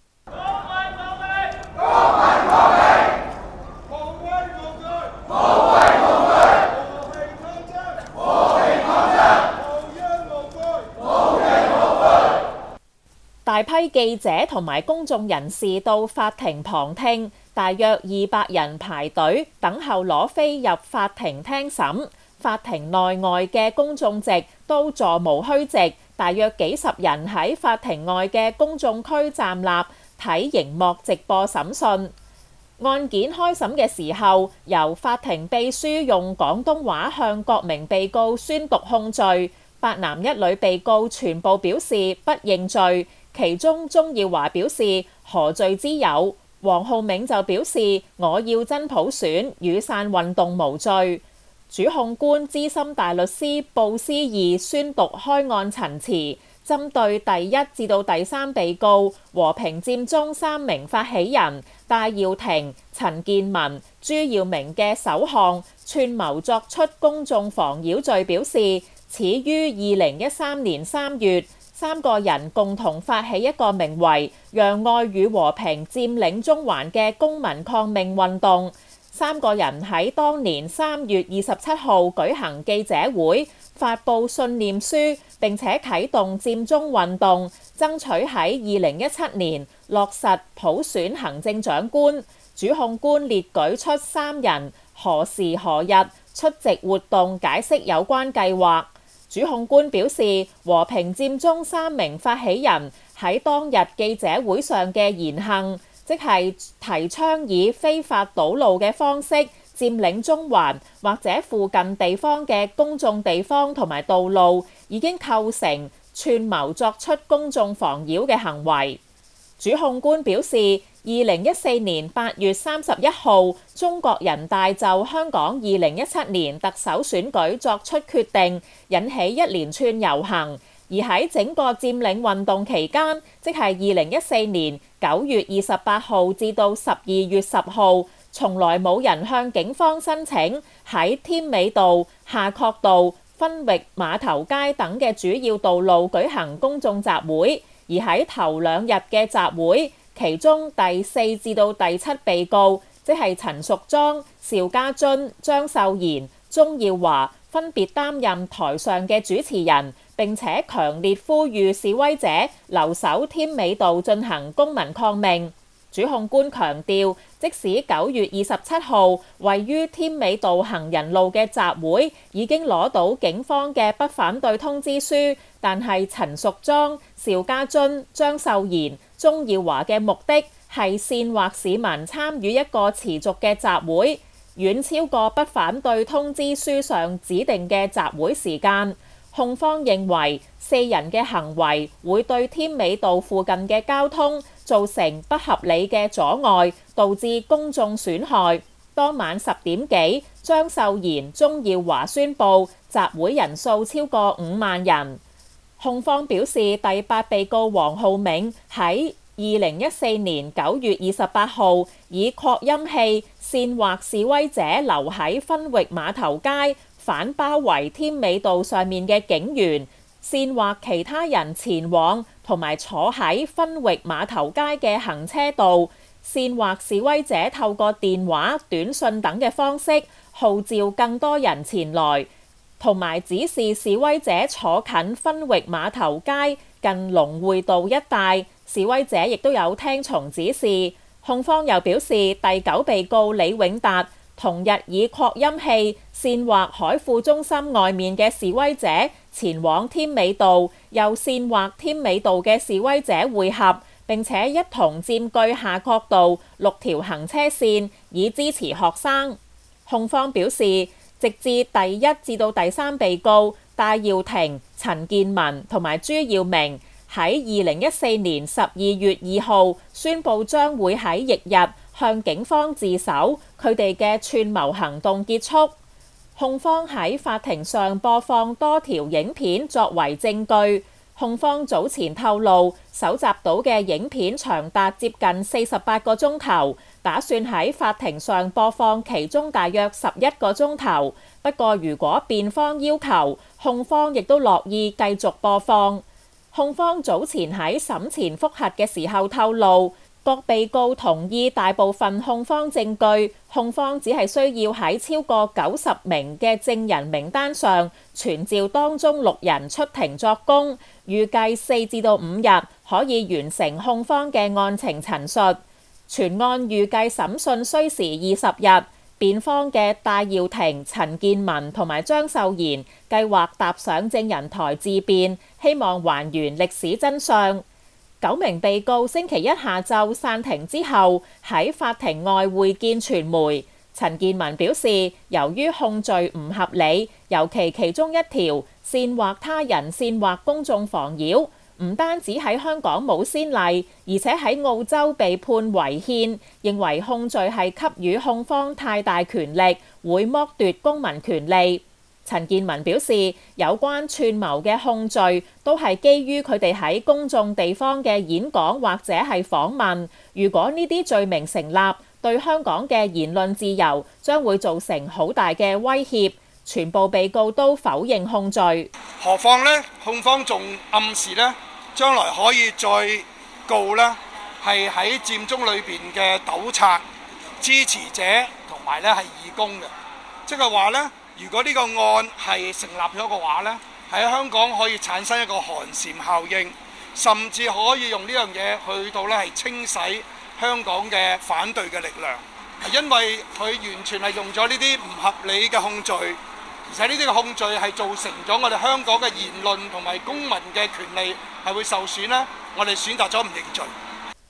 大批記者同埋公眾人士到法庭旁聽，大約200人排隊等候攞飛入法庭聽審。法庭內外嘅公眾席都座無虛席，大約幾十人喺法庭外嘅公眾區站立睇熒幕直播審訊。案件開審嘅時候，由法庭秘書用廣東話向各名被告宣讀控罪，8男1女被告全部表示不認罪，其中鍾耀華表示何罪之有，黃浩銘就表示我要真普選，雨傘運動無罪。主控官資深大律師布思義宣讀開案陳詞，針對第1至到第3被告和平佔中3名發起人戴耀廷、陳健民、朱耀明嘅首項串謀作出公眾妨擾罪表示，始於2013年3月，3個人共同發起一個名為讓愛與和平佔領中環嘅公民抗命運動。3個人喺當年3月27號舉行記者會，發布信念書，並且啟動佔中運動，爭取喺2017年落實普選行政長官。主控官列舉出3人何時何日出席活動，解釋有關計劃。主控官表示，和平佔中3名發起人喺當日記者會上嘅言行， 即係提倡以非法堵路嘅方式佔領中環或者附近地方嘅公眾地方同埋道路，已經構成串謀作出公眾妨擾嘅行為。主控官表示，2014年8月31號，中國人大就香港2017年特首選舉作出決定，引起一連串遊行。而喺整個佔領運動期間，即係2014年9月28號至到12月10號，從來冇人向警方申請喺添美道、夏慤道、分域碼頭街等嘅主要道路舉行公眾集會。而喺頭2日嘅集會，其中第4至到第7被告，即係陳淑莊、邵家臻、張秀賢、鍾耀華，分別擔任台上嘅主持人，並且強烈呼籲示威者留守添美道進行公民抗命。主控官強調，即使9月27號位於添美道行人路嘅集會已經攞到警方嘅不反對通知書，但係陳淑莊、邵家臻、張秀賢、鍾耀華嘅目的係煽惑市民參與一個持續嘅集會，遠超過不反對通知書上指定嘅集會時間。控方認為4人嘅行為會對添美道附近嘅交通造成不合理嘅阻礙，導致公眾損害。當晚10點幾，張秀賢、鍾耀華宣布集會人數超過5萬人。控方表示，第8被告黃浩銘喺2014年9月28號以擴音器煽惑示威者留喺分域碼頭街，反包圍添美道上面嘅警員，煽惑其他人前往同埋坐喺分域碼頭街嘅行車道，煽惑示威者透過電話、短信等嘅方式號召更多人前來，同埋指示示威者坐近分域碼頭街近龍匯道一帶。示威者亦都有聽從指示。控方又表示，第9被告李永達同日以擴音器煽惑海富中心外面嘅示威者前往添美道，又煽惑添美道嘅示威者會合，並且一同佔據夏慤道6條行車線，以支持學生。控方表示，直至第1至到第3被告戴耀廷、陳健民同埋朱耀明喺2014年12月2號宣布將會喺翌日向警方自首，佢哋嘅串謀行動結束。控方喺法庭上播放多條影片作為證據。控方早前透露，搜集到嘅影片長達接近48個鐘頭，打算喺法庭上播放其中大約11個鐘頭。不過如果辯方要求，控方亦都樂意繼續播放。控方早前喺審前覆核嘅時候透露，各被告同意大部分控方證據，控方只係需要喺超過90名嘅證人名單上傳召當中6人出庭作供，預計4至到5日可以完成控方嘅案情陳述。全案預計審訊需時20日。辯方嘅戴耀廷、陳健民同埋張秀賢計劃踏上證人台自辯，希望還原歷史真相。9名被告星期一下晝散庭之後喺法庭外會見傳媒。陳健民表示，由於控罪唔合理，尤其其中一條煽惑他人煽惑公眾妨擾，唔單止喺香港冇先例，而且喺澳洲被判違憲，認為控罪係給予控方太大權力，會剝奪公民權利。陳健民表示，有關串謀嘅控罪都係基於佢哋喺公眾地方嘅演講或者係訪問。如果呢啲罪名成立，對香港嘅言論自由將會造成好大嘅威脅。全部被告都否認控罪。 何況呢？控方仲暗示呢，將來可以再告呢，係喺佔中裏邊嘅糾察、支持者同埋呢係義工嘅，即係話呢，如果呢個案係成立咗嘅話呢，喺香港可以產生一個寒蟬效應，甚至可以用呢樣嘢去到呢係清洗香港嘅反對嘅力量，因為佢完全係用咗呢啲唔合理嘅控罪，而且呢啲嘅控罪係造成咗我哋香港嘅言論同埋公民嘅權利係會受損呢，我哋選擇咗唔認罪。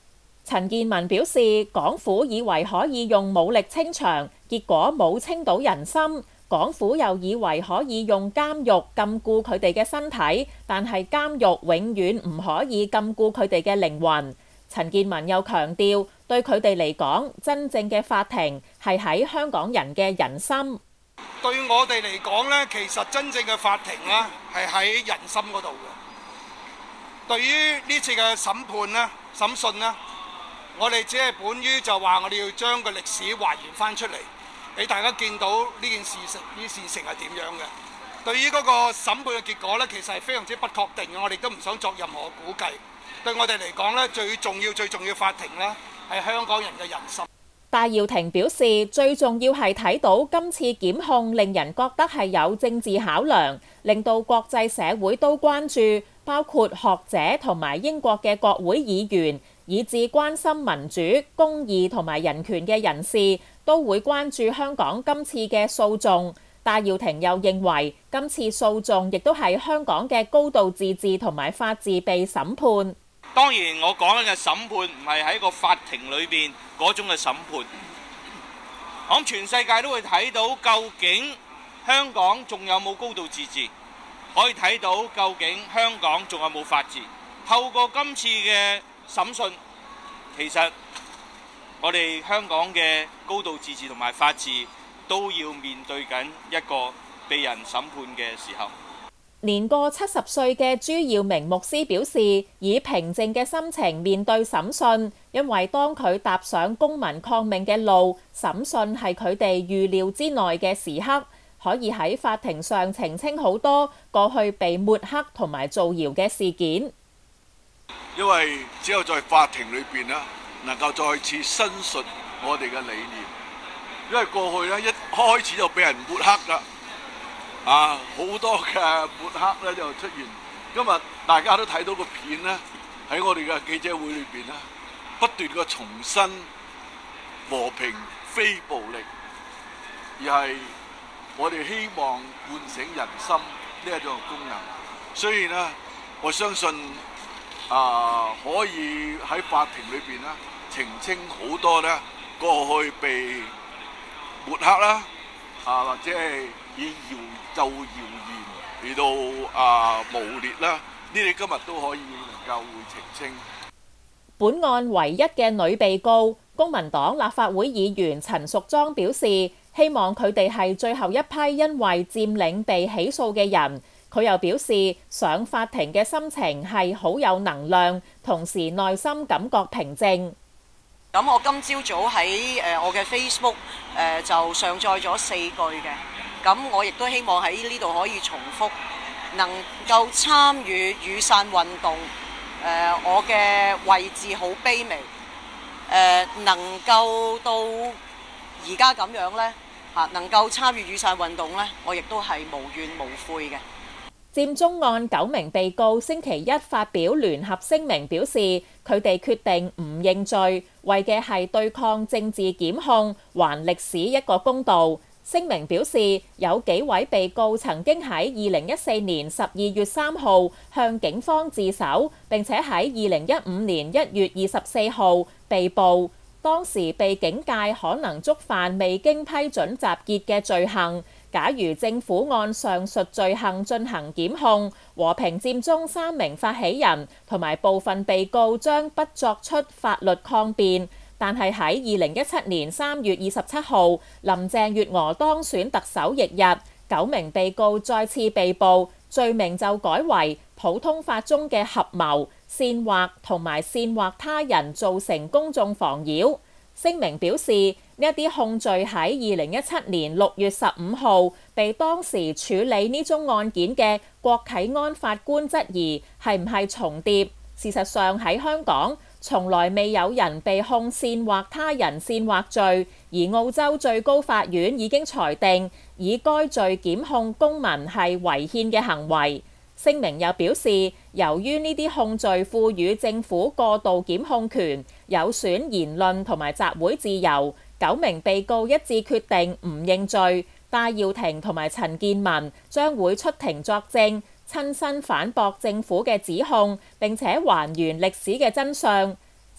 陳健民表示，港府以為可以用武力清場，結果冇清到人心。港府又以為可以用監獄禁錮佢哋嘅身體，但係監獄永遠唔可以禁錮佢哋嘅靈魂。陳健民又強調，對佢哋嚟講，真正嘅法庭係喺香港人嘅人心。 對我哋嚟講呢，其實真正嘅法庭呢係喺人心嗰度嘅。對於呢次嘅審判呢、審訊呢，我哋只係本於就話我哋要將個歷史還原翻出嚟，俾大家見到呢件事情係點樣嘅。對於嗰個審判嘅結果呢，其實係非常之不確定嘅，我哋都唔想作任何估計。對我哋嚟講呢，最重要法庭呢係香港人嘅人心。 戴耀廷表示，最重要係睇到今次檢控令人覺得係有政治考量，令到國際社會都關注，包括學者同埋英國嘅國會議員，以至關心民主、公義同埋人權嘅人士，都會關注香港今次嘅訴訟。戴耀廷又認為，今次訴訟亦都係香港嘅高度自治同埋法治被審判。 當然，我講緊嘅審判唔係喺個法庭裏邊嗰種嘅審判。我諗全世界都會睇到究竟香港仲有冇高度自治，可以睇到究竟香港仲有冇法治。透過今次嘅審訊，其實我哋香港嘅高度自治同埋法治都要面對緊一個被人審判嘅時候。 年過70歲嘅朱耀明牧師表示，以平靜嘅心情面對審訊，因為當佢踏上公民抗命嘅路，審訊係佢哋預料之內嘅時刻，可以喺法庭上澄清好多過去被抹黑同埋造謠嘅事件。 因為只有在法庭裏邊呢，能夠再次申述我哋嘅理念，因為過去呢，一開始就俾人抹黑㗎。好多嘅抹黑咧就出現。今日大家都睇到個片咧，喺我哋嘅記者會裏邊咧，不斷嘅重申和平非暴力，而係我哋希望喚醒人心呢一種功能。所以呢，我相信可以喺法庭裏邊咧澄清好多咧過去被抹黑啦，或者係以就謠言嚟到誣衊啦，呢啲今日都可以能夠會澄清。 本案唯一嘅女被告，公民黨立法會議員陳淑莊表示，希望佢哋係最後一批因為佔領被起訴嘅人。佢又表示，上法庭嘅心情係好有能量，同時內心感覺平靜。 咁我今朝早喺我嘅 Facebook 就上載咗4句嘅。咁我亦都希望喺呢度可以重複，能夠參與雨傘運動，我嘅位置好卑微，能夠到而家咁樣呢，能夠參與雨傘運動呢，我亦都係無怨無悔嘅。 佔中案9名被告星期一發表聯合聲明，表示佢哋決定唔認罪，為嘅係對抗政治檢控，還歷史一個公道。聲明表示，有幾位被告曾經喺2014年12月3號向警方自首，並且喺2015年1月24號被捕。當時被警戒可能觸犯未經批准集結嘅罪行。假如政府按上述罪行進行檢控，和平佔中3名發起人同埋部分被告將不作出法律抗辯。但係喺2017年3月27號，林鄭月娥當選特首翌日，9名被告再次被捕，罪名就改為普通法中嘅合謀、煽惑同埋煽惑他人造成公眾妨擾。聲明表示，呢一啲控罪喺2017年6月15號被當時處理呢宗案件嘅郭啟安法官質疑係唔係重疊。事實上喺香港，從來未有人被控煽惑他人煽惑罪，而澳洲最高法院已經裁定以該罪檢控公民係違憲嘅行為。聲明又表示，由於呢啲控罪賦予政府過度檢控權，有損言論同埋集會自由，9名被告一致決定唔認罪。戴耀廷同埋陳健民將會出庭作證，親身反駁政府嘅指控，並且還原歷史嘅真相。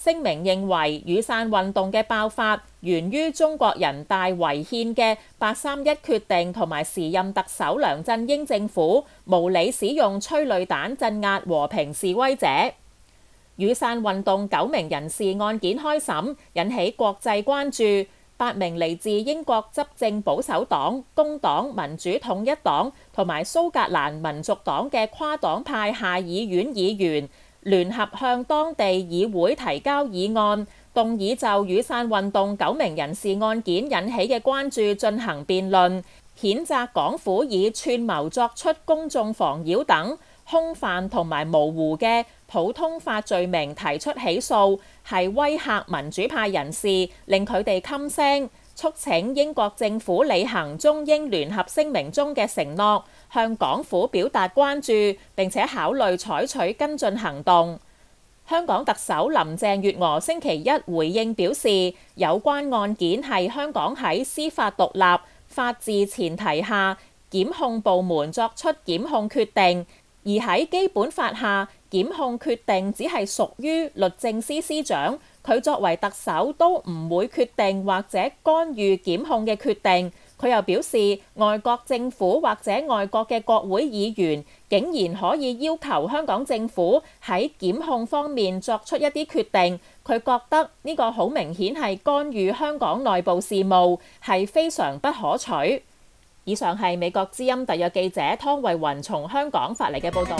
聲明認為雨傘運動嘅爆發源於中國人大違憲嘅831決定同埋時任特首梁振英政府無理使用催淚彈鎮壓和平示威者。雨傘運動9名人士案件開審，引起國際關注。8名嚟自英國執政保守黨、工黨、民主統一黨同埋蘇格蘭民族黨嘅跨黨派下議院議員聯合向當地議會提交議案，動議就雨傘運動9名人士案件引起嘅關注進行辯論，譴責港府以串謀作出公眾妨擾等空泛同埋模糊嘅普通法罪名提出起訴，係威嚇民主派人士，令佢哋噤聲，促請英國政府履行中英聯合聲明中嘅承諾，向港府表達關注，並且考慮採取跟進行動。香港特首林鄭月娥星期一回應表示，有關案件係香港喺司法獨立、法治前提下，檢控部門作出檢控決定，而喺基本法下，檢控決定只係屬於律政司司長，佢作為特首都唔會決定或者干預檢控嘅決定。佢又表示，外國政府或者外國嘅國會議員竟然可以要求香港政府喺檢控方面作出一啲決定，佢覺得呢個好明顯係干預香港內部事務，係非常不可取。以上係美國之音特約記者湯慧雲從香港發嚟嘅報導。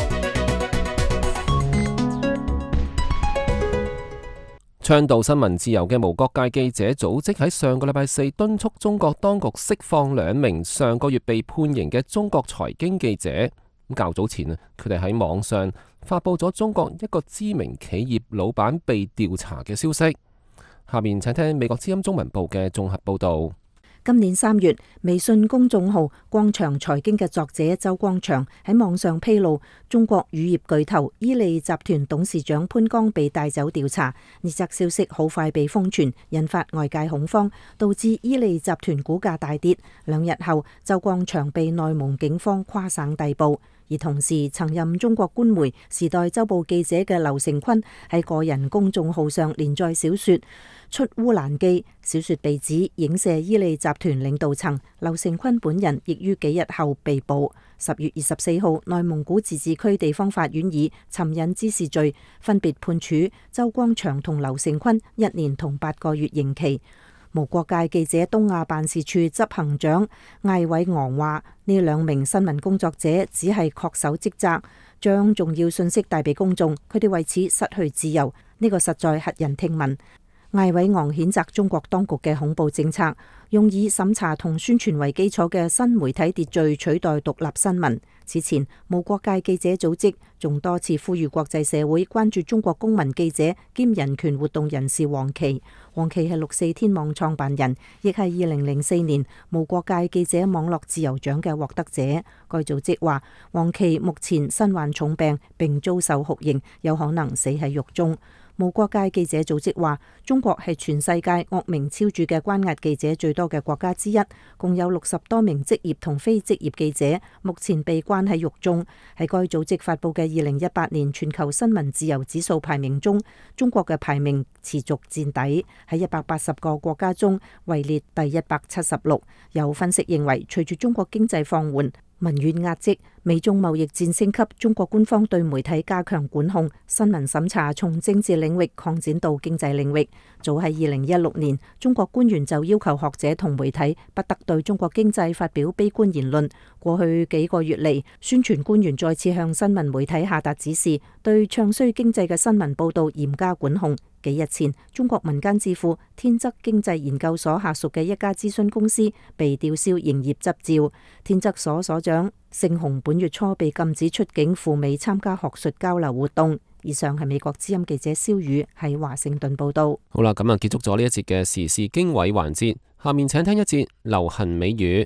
倡導新聞自由嘅無國界記者組織喺上個禮拜四敦促中國當局釋放2名上個月被判刑嘅中國財經記者。較早前佢哋喺網上發佈咗中國一個知名企業老闆被調查嘅消息。下面請聽美國之音中文部嘅綜合報導。 今年3月，微信公眾號光長財經嘅作者周光長喺網上披露，中國乳業巨頭伊利集團董事長潘剛被帶走調查。呢則消息好快被瘋傳，引發外界恐慌，導致伊利集團股價大跌。2日後，周光長被內蒙警方跨省逮捕。而同時，曾任中國官媒《時代週報》記者嘅劉成坤喺個人公眾號上連載小說《出烏蘭記》，小說被指影射伊利集團領導層。劉成坤本人亦於幾日後被捕。10月24號，內蒙古自治區地方法院以尋釁滋事罪分別判處周光長同劉成坤1年同8個月刑期。無國界記者東亞辦事處執行長艾偉昂話：呢2名新聞工作者只係恪守職責，將重要信息帶俾公眾，佢哋為此失去自由，呢個實在駭人聽聞。艾偉昂譴責中國當局嘅恐怖政策，用以審查同宣傳為基礎嘅新媒體秩序取代獨立新聞。此前，無國界記者組織仲多次呼籲國際社會關注中國公民記者兼人權活動人士黃琦。黃琦係64天網創辦人，亦係2004年無國界記者網絡自由獎嘅獲得者。該組織話，黃琦目前身患重病並遭受酷刑，有可能死喺獄中。無國界記者組織話，中國係全世界惡名昭著嘅關押記者最多嘅國家之一，共有60多名職業同非職業記者目前被關喺獄中。喺該組織發佈嘅2018年全球新聞自由指數排名中，中國嘅排名持續墊底，喺180個國家中位列第176。有分析認為，隨住中國經濟放緩、民怨壓積，美中貿易戰升級，中國官方對媒體加強管控，新聞審查從政治領域擴展到經濟領域。早喺2016年，中國官員就要求學者同媒體不得對中國經濟發表悲觀言論。過去幾個月嚟，宣傳官員再次向新聞媒體下達指示，對唱衰經濟嘅新聞報導嚴加管控。幾日前，中國民間智庫天則經濟研究所下屬嘅一家諮詢公司被吊銷營業執照。天則所所長盛雄本月初被禁止出境赴美參加學術交流活動。以上係美國之音記者蕭宇喺華盛頓報道。 好啦，咁啊結束咗呢一節嘅時事經緯環節，下面請聽一節流行美語。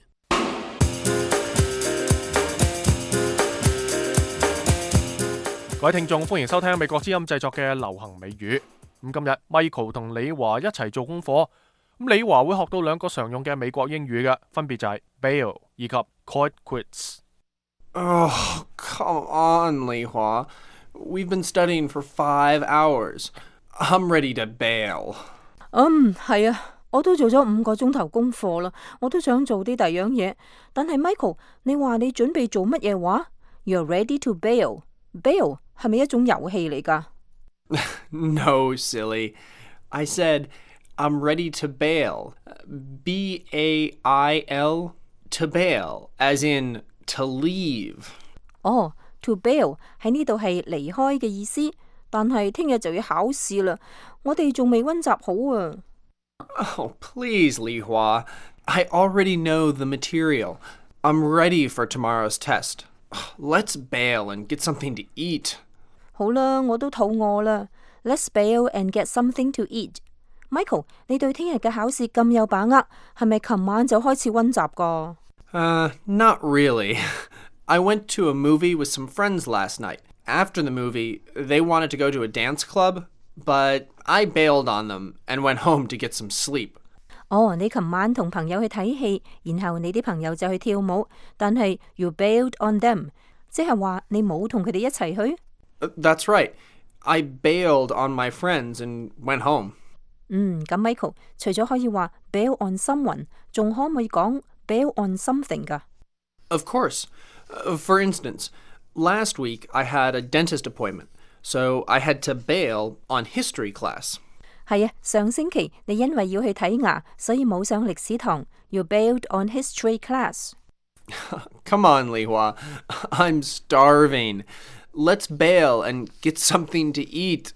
各位聽眾，歡迎收聽美國之音製作嘅流行美語。咁今日 Michael 同李華一齊做功課，咁李華會學到2個常用嘅美國英語嘅，分別就係 bail 以及 call it quits。 Oh, come on, 李華。We've been studying for 5 hours. I'm ready to bail. 係啊，我都做咗5個鐘頭功課啦，我都想做啲第樣嘢。但係 Michael， 你話你準備做乜嘢話？ You're ready to bail. Bail 係咪一種遊戲嚟㗎？ No, silly. I said I'm ready to bail. B-A-I-L, to bail, as in to leave. To bail 喺呢度係離開嘅意思，但係聽日就要考試啦，我哋仲未溫習好啊。 Oh, please, Li Hua. I already know the material. I'm ready for tomorrow's test. Let's bail and get something to eat. 好啦，我都肚餓啦。Let's bail and get something to eat. Michael， 你對聽日嘅考試咁有把握，係咪琴晚就開始溫習㗎 ？Not really. I went to a movie with some friends last night. After the movie, they wanted to go to a dance club, but I bailed on them and went home to get some sleep. 你琴晚同朋友去睇戲，然後你啲朋友就去跳舞，但係 you bailed on them， 即係話你冇同佢哋一齊去 ？That's right. I bailed on my friends and went home. 咁 Michael 除咗可以話 bail on someone， 仲可唔可以講 bail on something 㗎？ Of course. For instance, last week I had a dentist appointment, so I had to bail on history class. 係啊，上星期你因為要去睇牙，所以冇上歷史堂。You bailed on history class. Come on, Li Hua. I'm starving. Let's bail and get something to eat.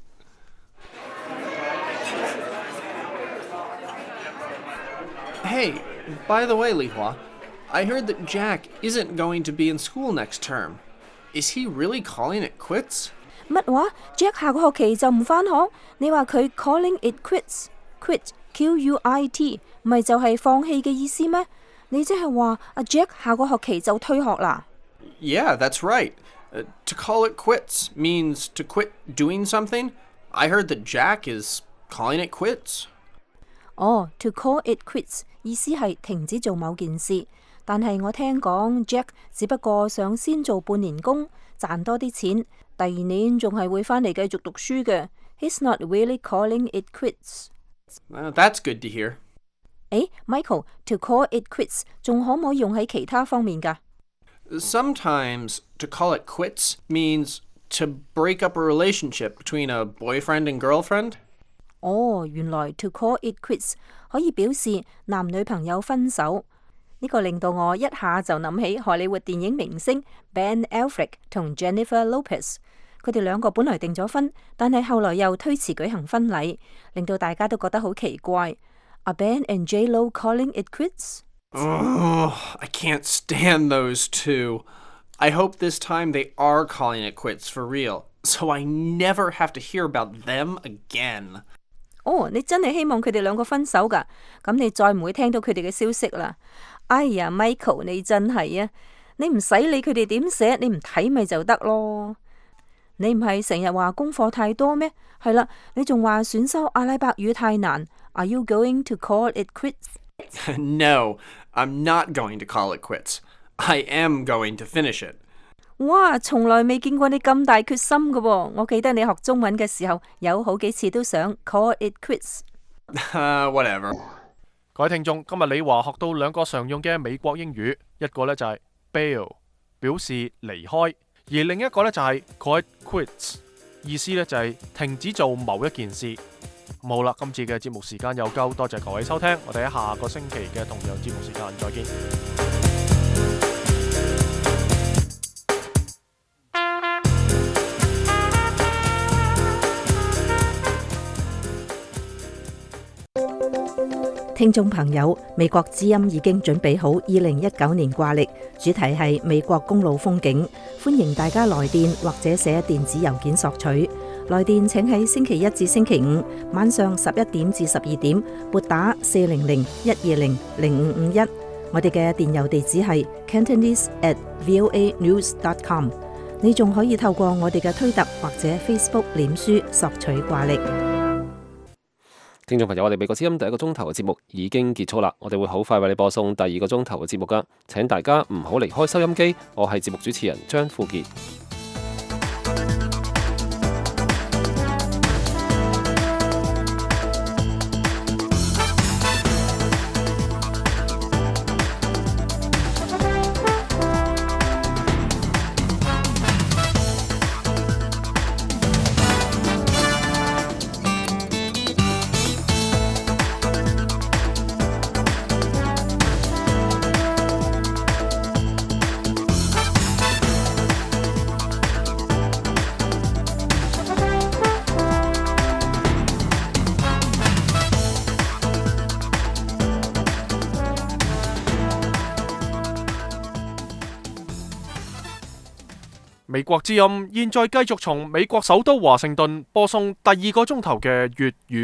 Hey, by the way, Li Hua, I heard that Jack isn't going to be in school next term. Is he really calling it quits? 乜話 ？Jack 下個學期就唔返學？你話佢 calling it quits，quit Q-U-I-T， 咪就係放棄嘅意思咩？你即係話阿 Jack 下個學期就退學啦？ Yeah, that's right. To call it quits means to quit doing something. I heard that Jack is calling it quits. To call it quits 意思係停止做某件事，但係我聽講 Jack 只不過想先做半年工，賺多啲錢，第2年仲係會返嚟繼續讀書嘅。He's not really calling it quits. That's good to hear. Michael, to call it quits 仲可唔可以用喺其他方面㗎？ Sometimes to call it quits means to break up a relationship between a boyfriend and girlfriend. 原來 to call it quits 可以表示男女朋友分手。呢個令到我一下就諗起荷里活電影明星 Ben Affleck 同 Jennifer Lopez。佢哋兩個本來訂咗婚，但係後來又推遲舉行婚禮，令到大家都覺得好奇怪。Are Ben and J-Lo calling it quits? I can't stand those two. I hope this time they are calling it quits for real, so I never have to hear about them again. 你真係希望佢哋兩個分手㗎？咁你再唔會聽到佢哋嘅消息啦。哎呀 ，Michael， 你真係啊！你唔使理佢哋點寫，你唔睇咪就得咯。你唔係成日話功課太多咩？係啦，你仲話選修阿拉伯語太難。Are you going to call it quits? No, I'm not going to call it quits. I am going to finish it. 哇，從來未見過你咁大決心㗎喎！我記得你學中文嘅時候，有好幾次都想 call it quits。 Whatever。 各位聽眾，今日李華學到2個常用嘅美國英語，一個呢就係 bail， 表示離開，而另一個呢就係 call it quits， 意思呢就係停止做某一件事。好啦，今次嘅節目時間又夠，多謝各位收聽，我哋喺下個星期嘅同樣節目時間再見。 聽眾朋友，美國之音已經準備好2019年掛曆，主題係美國公路風景，歡迎大家來電或者寫電子郵件索取。來電請喺星期一至星期五晚上11點至12點撥打400-120-0551。我哋嘅電郵地址係 cantonese@voanews.com。你仲可以透過我哋嘅推特或者 Facebook 臉書索取掛曆。 聽眾朋友，我哋美國之音第1個鐘頭嘅節目已經結束啦，我哋會好快為你播送第2個鐘頭嘅節目㗎，請大家唔好離開收音機，我係節目主持人張富傑。 美國之音現在繼續從美國首都華盛頓播送第2個鐘頭嘅粵語